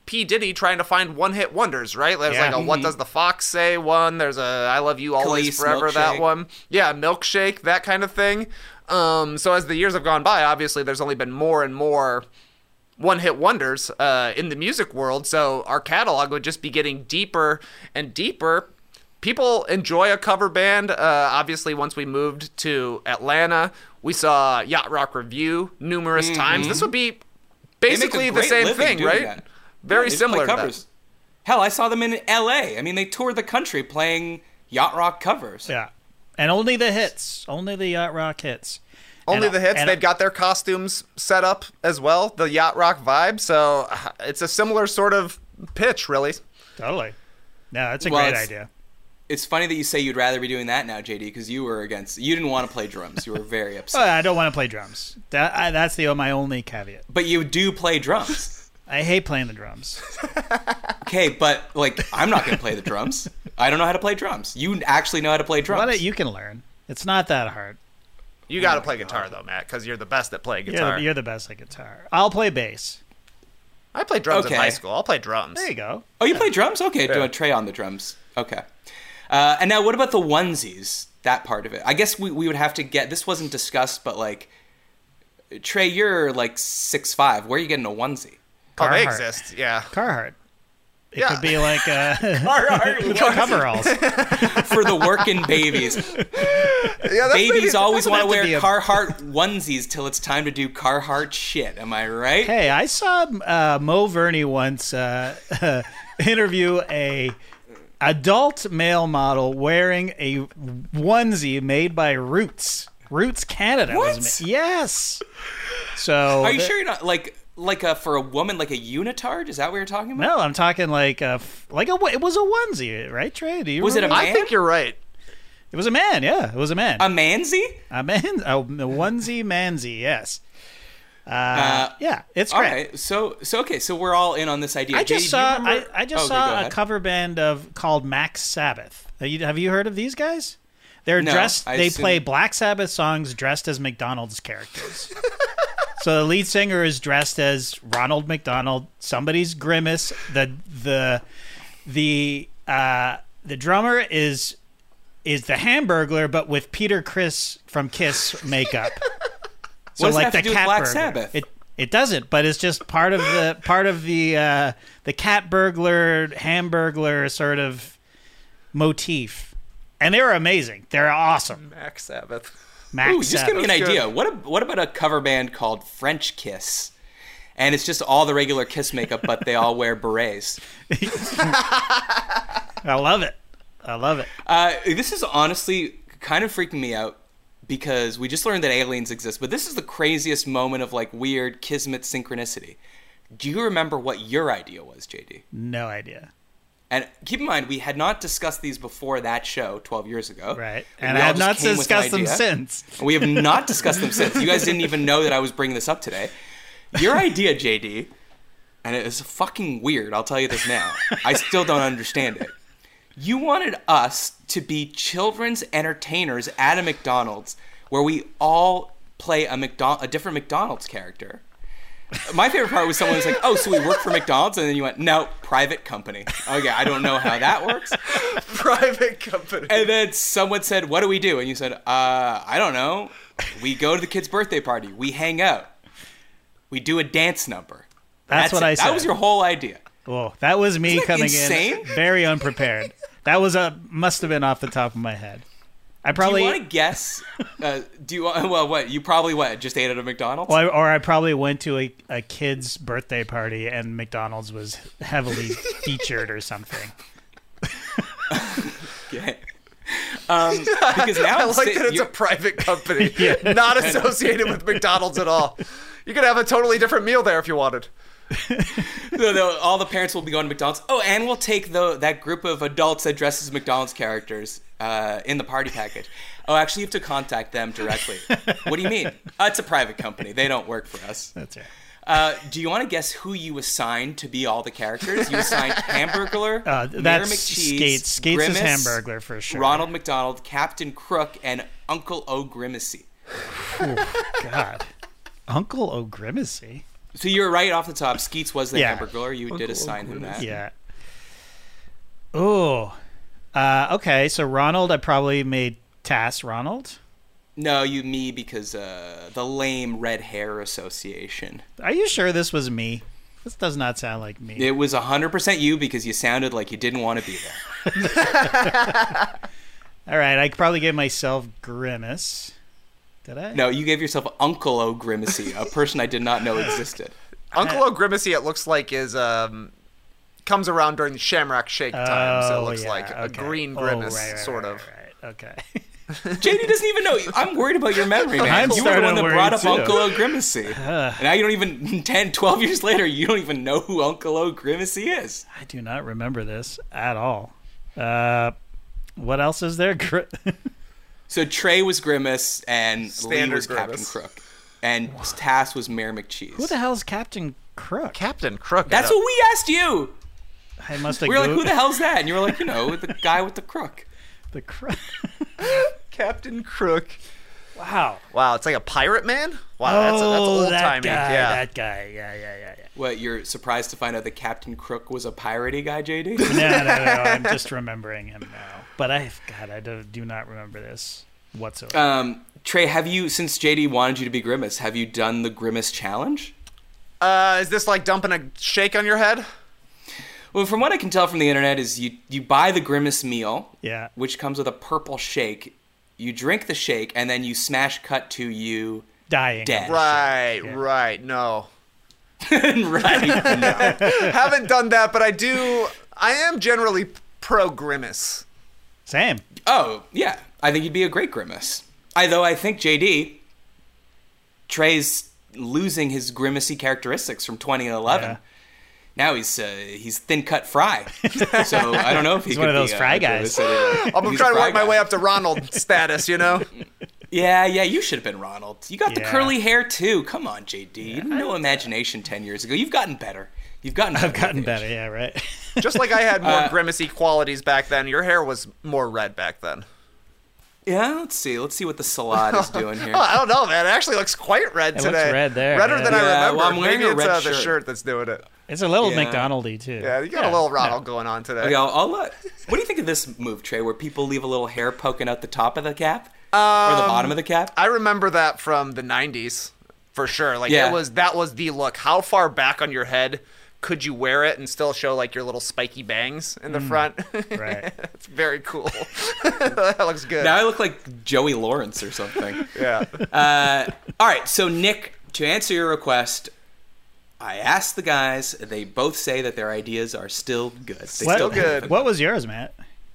P. Diddy trying to find one-hit wonders, right? There's Yeah. like a What Does the Fox Say one. There's a I Love You Always Khalees Forever, that Milkshake. one. Yeah, Milkshake, that kind of thing. Um, so as the years have gone by, obviously there's only been more and more one-hit wonders uh, in the music world. So our catalog would just be getting deeper and deeper. People enjoy a cover band. Uh, obviously, once we moved to Atlanta, we saw Yacht Rock Review numerous Mm-hmm. times. This would be They make a basically the great same living thing, doing right? that. Very Yeah, they just similar play to covers. that. Hell, I saw them in L A. I mean, they toured the country playing yacht rock covers. Yeah. And only the hits. Only the yacht rock hits. Only And- the hits. and- They've got their costumes set up as well, the Yacht Rock vibe. So uh, it's a similar sort of pitch, really. Totally. No, it's a Well, great it's- idea. It's funny that you say you'd rather be doing that now, J D, because you were against. You didn't want to play drums. You were very upset. Oh, I don't want to play drums. That I, that's the my only caveat. But you do play drums. I hate playing the drums. Okay, but like I'm not going to play the drums. I don't know how to play drums. You actually know how to play drums. What you can learn. It's not that hard. You got to play guitar, though, Matt, because you're the best at playing You're guitar. the, you're the best at guitar. I'll play bass. I played drums Okay. in high school. I'll play drums. There you go. Oh, you play drums? Okay, Yeah. do a Trey on the drums. Okay. Uh, and now, what about the onesies? That part of it. I guess we, we would have to get. This wasn't discussed, but like, Trey, you're like six five. Where are you getting a onesie? Oh, they Carhartt. exist, yeah. Carhartt. It Yeah. could be like uh, coveralls. For the working babies. Yeah, that's Babies maybe- always doesn't want to have to wear be a- Carhartt onesies till it's time to do Carhartt shit. Am I right? Hey, I saw uh, Mo Verney once uh, interview a adult male model wearing a onesie made by Roots. Roots Canada. What? Was ma- yes. So Are you th- sure you're not like like a for a woman like a unitard? Is that what you're talking about? No, I'm talking like a f- like a it was a onesie, right, Trey? Do you Was it a remember? man? I think you're right. It was a man. Yeah, it was a man. A mansie? a man. A, a onesie mansie. Yes. Uh, Uh, yeah, it's All great. right. So so okay. So we're all in on this idea. I J D, just do you saw. I, remember- I just Oh, okay, go saw a ahead. cover band of called Max Sabbath. Have you, have you heard of these guys? They're No, dressed. I They assume- play Black Sabbath songs dressed as McDonald's characters. So the lead singer is dressed as Ronald McDonald. Somebody's Grimace. The the the uh, the drummer is is the Hamburglar, but with Peter Criss from Kiss makeup. So What does that like have the to do with cat Black burglar. Sabbath? It it doesn't, but it's just part of the part of the uh, the cat burglar, hamburglar sort of motif. And they were amazing. They're awesome. Max Sabbath. Max Ooh, just give me an That's idea. good. What a, what about a cover band called French Kiss? And it's just all the regular Kiss makeup, but they all wear berets. I love it. I love it. Uh, this is honestly kind of freaking me out because we just learned that aliens exist, but this is the craziest moment of like weird kismet synchronicity. Do you remember what your idea was, J D? No idea. And keep in mind, we had not discussed these before that show twelve years ago. Right. We And all I have just not came with an discussed them idea. since. We have not discussed them since. You guys didn't even know that I was bringing this up today. Your idea, J D, and it is fucking weird, I'll tell you this now. I still don't understand it. You wanted us to be children's entertainers at a McDonald's where we all play a, McDo- a different McDonald's character. My favorite part was someone was like, oh, so we work for McDonald's? And then you went, no, private company. Okay, I don't know how that works. Private company. And then someone said, what do we do? And you said, uh, I don't know. We go to the kid's birthday party. We hang out. We do a dance number. That's, what it. I said. That was your whole idea. Whoa, that was me Isn't that coming insane? in very unprepared. That was a must have been off the top of my head. I probably Do you want to guess? Uh, do you want, well, what? You probably, what, just ate at a McDonald's? Or, or I probably went to a, a kid's birthday party and McDonald's was heavily featured or something. Okay. Um, because now I I'm like sit- that it's a you're- private company, not associated with McDonald's at all. You could have a totally different meal there if you wanted. No, no, all the parents will be going to McDonald's. Oh, and we'll take the that group of adults that dress as McDonald's characters uh, in the party package. Oh, actually, you have to contact them directly. What do you mean? Uh, it's a private company. They don't work for us. That's right. Uh, do you want to guess who you assigned to be all the characters? You assigned Hamburglar, Uh, Mayor that's McCheese, Skates. Skates Grimace, is Hamburglar for sure. Ronald McDonald, Captain Crook, and Uncle O'Grimacy. God. Uncle O'Grimacy? So you're right off the top. Skeets was the Yeah. Hamburglar. You did assign him that. Yeah. Oh. Uh, okay, so Ronald, I probably made Tass Ronald. No, you me because uh, the lame red hair association. Are you sure this was me? This does not sound like me. It was one hundred percent you because you sounded like you didn't want to be there. All right, I probably gave myself Grimace. Did I? No, you gave yourself Uncle O Grimacy, a person I did not know existed. Uncle O Grimacy, it looks like, is um comes around during the Shamrock Shake time, so it Oh, looks yeah, like a okay. green Oh, Grimace, right, right, sort right, of. Right, okay. J D doesn't even know. I'm worried about your memory, man. I'm you were the starting one to that worry, brought up too. Uncle O Grimacy. And now you don't even, ten, twelve years later, you don't even know who Uncle O Grimacy is. I do not remember this at all. Uh, what else is there? Gr- So Trey was Grimace, and Lee Standard was Captain Grimace. Crook. And Tass was Mayor McCheese. Who the hell is Captain Crook? Captain Crook. That's what we asked you. I must have We were like, go- who the hell's that? And you were like, you know, the guy with the crook. the Crook. Captain Crook. Wow. Wow, it's like a pirate man? Wow, that's, that's oh, old that timey. guy. Yeah. That guy. Yeah, yeah, yeah, yeah. What, you're surprised to find out that Captain Crook was a piratey guy, J D? No, no, no, no. I'm just remembering him now. But I, God, I do, do not remember this whatsoever. Um, Trey, have you, since J D wanted you to be Grimace, have you done the Grimace challenge? Uh, is this like dumping a shake on your head? Well, from what I can tell from the internet, is you you buy the Grimace meal, yeah. which comes with a purple shake. You drink the shake, and then you smash cut to you Dying. dead. Right, right. No. right. No. Haven't done that, but I do. I am generally pro Grimace. Same. Oh, yeah. I think you'd be a great Grimace. I, though I think, J D, Trey's losing his Grimacy characteristics from twenty eleven. Yeah. Now he's uh, he's thin cut fry. So I don't know if he He's could one of be those a- fry a guys. Grimace anymore. I'm He's trying a to fry work my guy. way up to Ronald status, you know? Yeah, yeah, you should have been Ronald. You got the Yeah. curly hair too. Come on, J D. You had no imagination ten years ago. You've gotten better. You've gotten better. I've gotten with age. better. Yeah, right. Just like I had more Uh, Grimacy qualities back then, your hair was more red back then. Yeah, let's see. Let's see what the salad is doing here. Oh, I don't know, man. It actually looks quite red It looks today. red there, Redder yeah. than I Yeah, remember. well, I'm wearing Maybe a it's red uh, the shirt. shirt that's doing it. It's a little Yeah. McDonald-y, too. Yeah, you got a Yeah. little Ronald going on today. Okay, I'll, I'll let. What do you think of this move, Trey, where people leave a little hair poking out the top of the cap or the bottom of the cap? I remember that from the nineties, for sure. Like Yeah. it was that was the look. How far back on your head could you wear it and still show like your little spiky bangs in the front? Right. It's very cool. That looks good. Now I look like Joey Lawrence or something. yeah. Uh, all right, so Nick, to answer your request, I asked the guys. They both say that their ideas are still good. They What, still good. What was yours, Matt?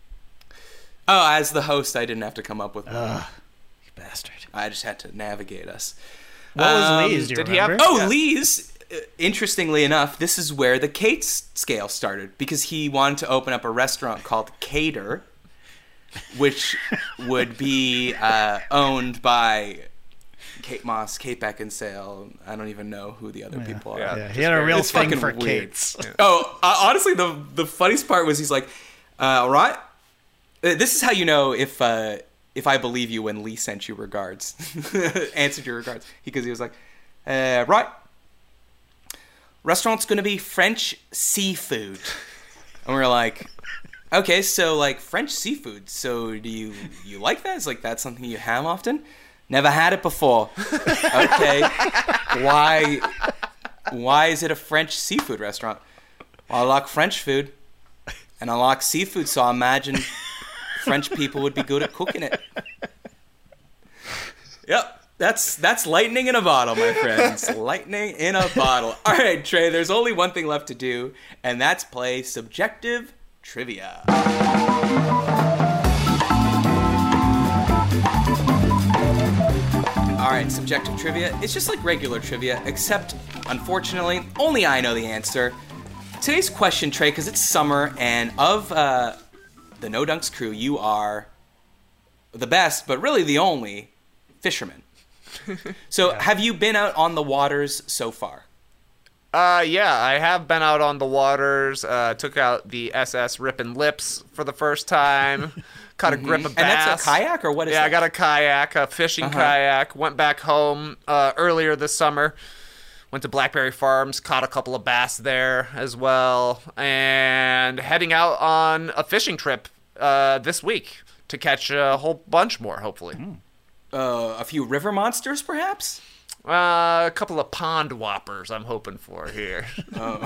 Oh, as the host, I didn't have to come up with one. Ugh, you bastard. I just had to navigate us. What was Um, Lee's? Do you did he have- remember? Oh, Yeah. Lee's, uh, interestingly enough, this is where the Kate's scale started because he wanted to open up a restaurant called Cater, which would be uh, owned by Kate Moss, Kate Beckinsale. I don't even know who the other people are. Yeah. Yeah, he had a real It's thing fucking for weird. Kate's. Oh, uh, honestly, the the funniest part was he's like, uh, "All right, uh, this is how you know if uh, if I believe you when Lee sent you regards, answered your regards." Because he was like, uh, "Right, restaurant's gonna be French seafood," and we are like, "Okay, so like French seafood. So do you you like that? Is like that something you have often?" Never had it before. Okay, why? Why is it a French seafood restaurant? Well, I like French food, and I like seafood, so I imagine French people would be good at cooking it. Yep, that's that's lightning in a bottle, my friends. Lightning in a bottle. All right, Trey, there's only one thing left to do, and that's play subjective trivia. All right, subjective trivia. It's just like regular trivia, except, unfortunately, only I know the answer. Today's question, Trey, because it's summer, and of uh, the No Dunks crew, you are the best, but really the only fisherman. So, have you been out on the waters so far? Uh, yeah, I have been out on the waters. Uh, took out the S S Rippin' Lips for the first time. Caught a grip of bass. And that's a kayak, or what is yeah, that? I got a kayak, a fishing Uh-huh. kayak. Went back home uh, earlier this summer. Went to Blackberry Farms, caught a couple of bass there as well, and heading out on a fishing trip uh, this week to catch a whole bunch more, hopefully. Mm. Uh, a few river monsters, perhaps? Uh, a couple of pond whoppers I'm hoping for here. Oh.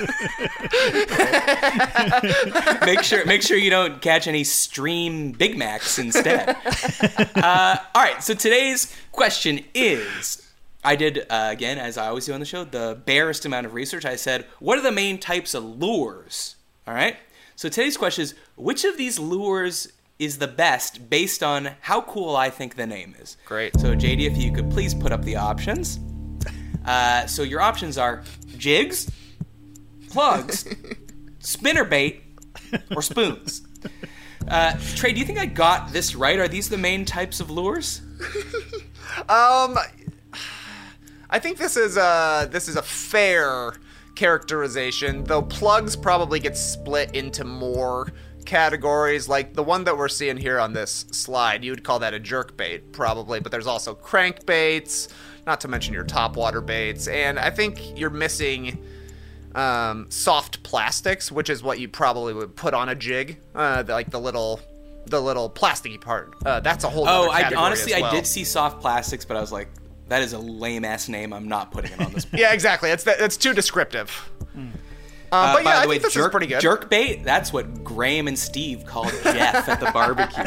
make sure make sure you don't catch any stream Big Macs instead. uh, all right, so today's question is, I did, uh, again, as I always do on the show, the barest amount of research. I said, what are the main types of lures? All right? So today's question is, which of these lures is the best based on how cool I think the name is? Great. So, J D, if you could please put up the options. Uh, so your options are jigs, plugs, spinnerbait, or spoons. Uh, Trey, do you think I got this right? Are these the main types of lures? um, I think this is a, this is a fair characterization, though plugs probably get split into more categories. Like the one that we're seeing here on this slide, you would call that a jerkbait probably, but there's also crankbaits, not to mention your topwater baits, and I think you're missing um, soft plastics, which is what you probably would put on a jig, uh, the, like the little the little plasticky part. Uh, that's a whole other Oh, I category honestly as well. I did see soft plastics, but I was like, that is a lame ass name. I'm not putting it on this. Yeah, exactly. It's that, it's too descriptive. Mm. Uh, Uh, but by yeah, the I way, think this jerk, is pretty good. Jerkbait, that's what Graham and Steve called Jeff at the barbecue.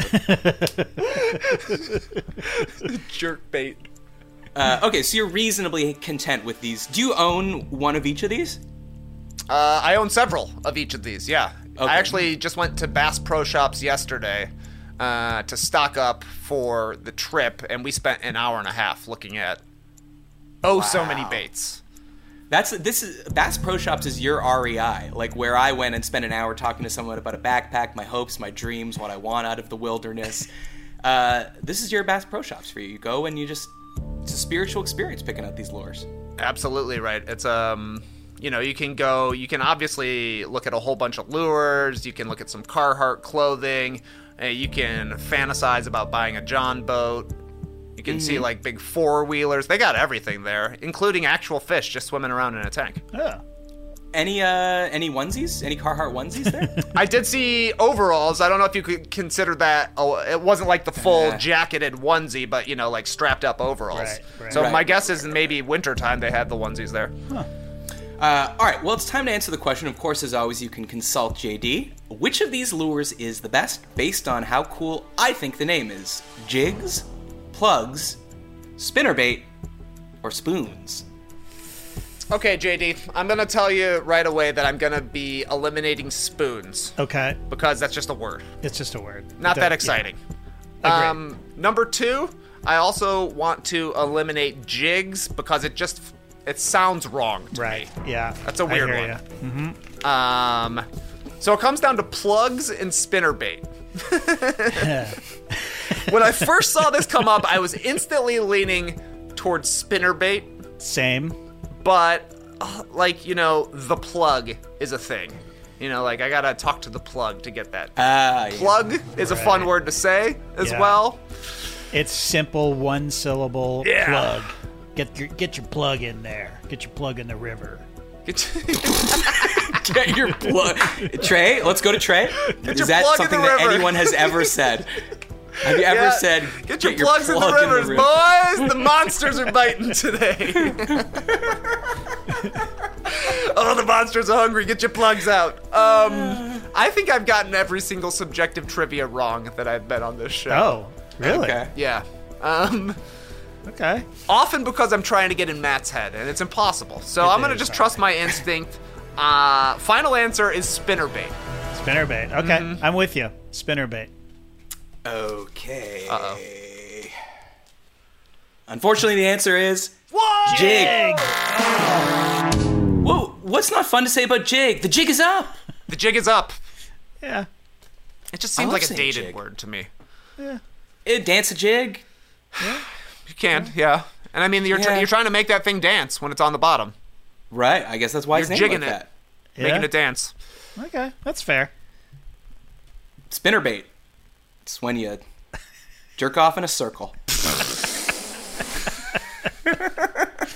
Jerkbait. Uh, okay, so you're reasonably content with these. Do you own one of each of these? Uh, I own several of each of these, yeah. Okay. I actually just went to Bass Pro Shops yesterday uh, to stock up for the trip, and we spent an hour and a half looking at oh so many Wow. baits. That's this is Bass Pro Shops is your R E I, like where I went and spent an hour talking to someone about a backpack, my hopes, my dreams, what I want out of the wilderness. Uh, this is your Bass Pro Shops for you. You go and you just it's a spiritual experience picking out these lures. Absolutely right. It's um, you know, you can go. You can obviously look at a whole bunch of lures. You can look at some Carhartt clothing. Uh, you can fantasize about buying a John boat. You can see like big four wheelers. They got everything there, including actual fish just swimming around in a tank. Yeah. Any uh any onesies? Any Carhartt onesies there? I did see overalls. I don't know if you could consider that. Oh, it wasn't like the full Uh. jacketed onesie, but you know, like strapped up overalls. Right, right. So Right, my right, guess is maybe wintertime they had the onesies there. Uh, all right, well, it's time to answer the question. Of course, as always, you can consult J D. Which of these lures is the best based on how cool I think the name is? Jigs, plugs, spinnerbait, or spoons? Okay, J D, I'm gonna tell you right away that I'm gonna be eliminating spoons Okay. because that's just a word. It's just a word. Not It that does- exciting. Agreed. Um, number two, I also want to eliminate jigs because it just it sounds wrong to yeah. Right. me. Yeah. That's a I weird hear one. ya. Um, so it comes down to plugs and spinnerbait. When I first saw this come up, I was instantly leaning towards spinnerbait, Same. but uh, like, you know, the plug is a thing. You know, like I gotta talk to the plug to get that. Ah, yeah. Plug is a fun Right. word to say as Yeah. well. It's simple, one syllable Yeah. plug. Get your get your plug in there. Get your plug in the river. Get Get your plug. Trey, let's go to Trey. Get Is your that plug in something the that river. anyone has ever said? Have you ever Yeah, said, get your plugs in the plug rivers, river"? boys! The monsters are biting today. Oh, the monsters are hungry. Get your plugs out. Um, I think I've gotten every single subjective trivia wrong that I've been on this show. Oh, really? Okay. Yeah. Um, Okay. often because I'm trying to get in Matt's head, and it's impossible. So I'm going to is just hard. trust my instinct. Uh, final answer is spinnerbait. Spinnerbait. Okay. Mm-hmm. I'm with you. Spinnerbait. Okay. Uh-oh. Unfortunately, the answer is Whoa! jig. Whoa, what's not fun to say about jig? The jig is up. The jig is up. Yeah. It just I seems love like a saying dated jig. word to me. Eh, dance a jig. You can, yeah. And I mean, you're, tr- Yeah. you're trying to make that thing dance when it's on the bottom. Right, I guess that's why You're it's named jigging like it. that. Making Yeah. it dance. Okay. That's fair. Spinnerbait. It's when you jerk off in a circle.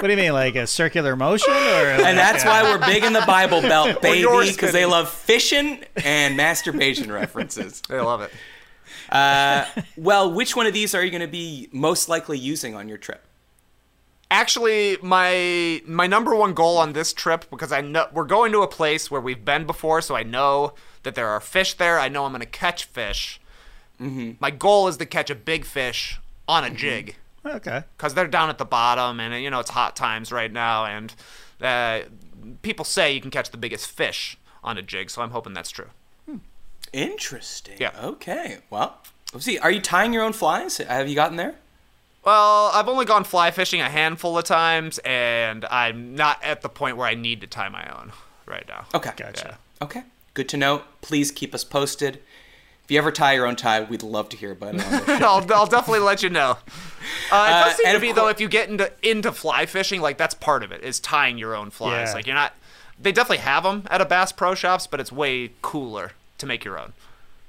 What do you mean, like a circular motion? Or like And that's a... why we're big in the Bible Belt, baby, yours because they love fishing and masturbation references. They love it. Uh, well, which one of these are you going to be most likely using on your trip? Actually, my my number one goal on this trip, because I know we're going to a place where we've been before, so I know that there are fish there. I know I'm going to catch fish. Mm-hmm. My goal is to catch a big fish on a mm-hmm. jig. Okay. Because they're down at the bottom, and you know it's hot times right now, and uh, people say you can catch the biggest fish on a jig, so I'm hoping that's true. Hmm. Interesting. Yeah. Okay. Well, let's see. Are you tying your own flies? Have you gotten there? Well, I've only gone fly fishing a handful of times, and I'm not at the point where I need to tie my own right now. Okay. Gotcha. Yeah. Okay. Good to know. Please keep us posted. If you ever tie your own tie, we'd love to hear about it. I'll, I'll definitely let you know. Uh, it does Uh, seem and to of be, cour- though, if you get into into fly fishing, like, that's part of it, is tying your own flies. Yeah. Like, you're not... They definitely have them at a Bass Pro Shops, but it's way cooler to make your own.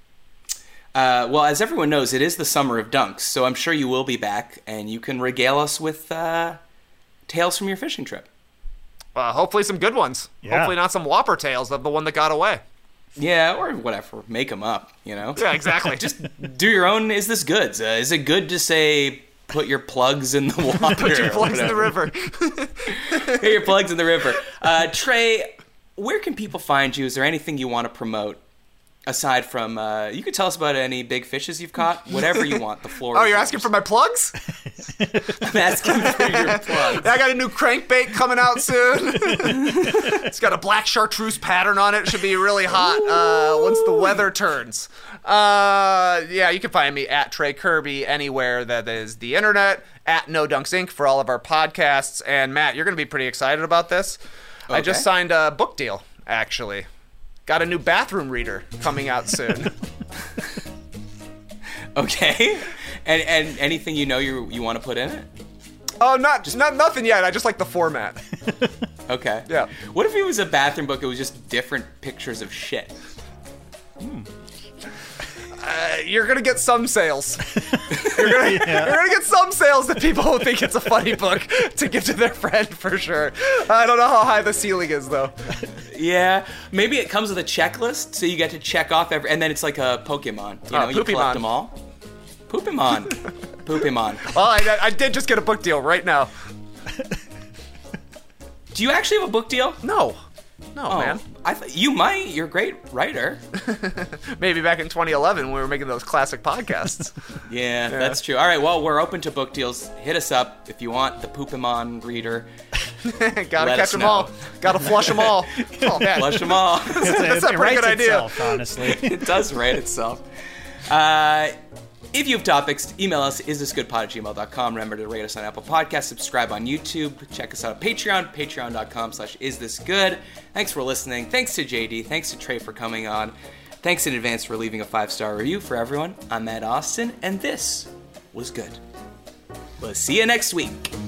Uh, well, as everyone knows, it is the summer of dunks, so I'm sure you will be back, and you can regale us with uh, tales from your fishing trip. Uh, hopefully some good ones. Yeah. Hopefully not some whopper tails of the one that got away. Yeah, or whatever. Make them up, you know? Yeah, exactly. Just do your own Is This Goods. Uh, is it good to say, put your plugs in the water? Put your plugs in the river. Put your plugs in the river. Uh, Trey, where can people find you? Is there anything you want to promote? Aside from, uh, you could tell us about any big fishes you've caught. Whatever you want. The floor. Oh, is you're yours. asking for my plugs? I'm asking for your plugs. I got a new crankbait coming out soon. It's got a black chartreuse pattern on it. Should be really hot uh, once the weather turns. Uh, yeah, you can find me at Trey Kirby anywhere that is the internet, at No Dunks Incorporated for all of our podcasts. And Matt, you're going to be pretty excited about this. Okay. I just signed a book deal, actually. Got a new bathroom reader coming out soon. Okay. And and anything you know you you want to put in it? Oh, not just not nothing yet. I just like the format. Okay. Yeah. What if it was a bathroom book? It was just different pictures of shit. Hmm. Uh, you're gonna get some sales. You're gonna, yeah. you're gonna get some sales that people will think it's a funny book to give to their friend for sure. I don't know how high the ceiling is though. Yeah, maybe it comes with a checklist, so you get to check off every, and then it's like a Pokemon. You Uh, know, you Poopymon. collect them all. Poopymon. Poopymon. Well, I, I did just get a book deal right now. Do you actually have a book deal? No. No, oh, man. I th- you might. You're a great writer. Maybe back in twenty eleven when we were making those classic podcasts. yeah, yeah, that's true. All right, well, we're open to book deals. Hit us up if you want the Poopymon reader. Gotta catch them all. Gotta flush them all. Oh, man. Flush them all. That's a pretty good idea. Itself, honestly. It does write itself. Uh, if you have topics, email us, isthisgoodpod at gmail dot com. Remember to rate us on Apple Podcasts, subscribe on YouTube, check us out on Patreon, patreon dot com slash isthisgood. Thanks for listening. Thanks to J D. Thanks to Trey for coming on. Thanks in advance for leaving a five-star review for everyone. I'm Matt Austin, and this was good. We'll see you next week.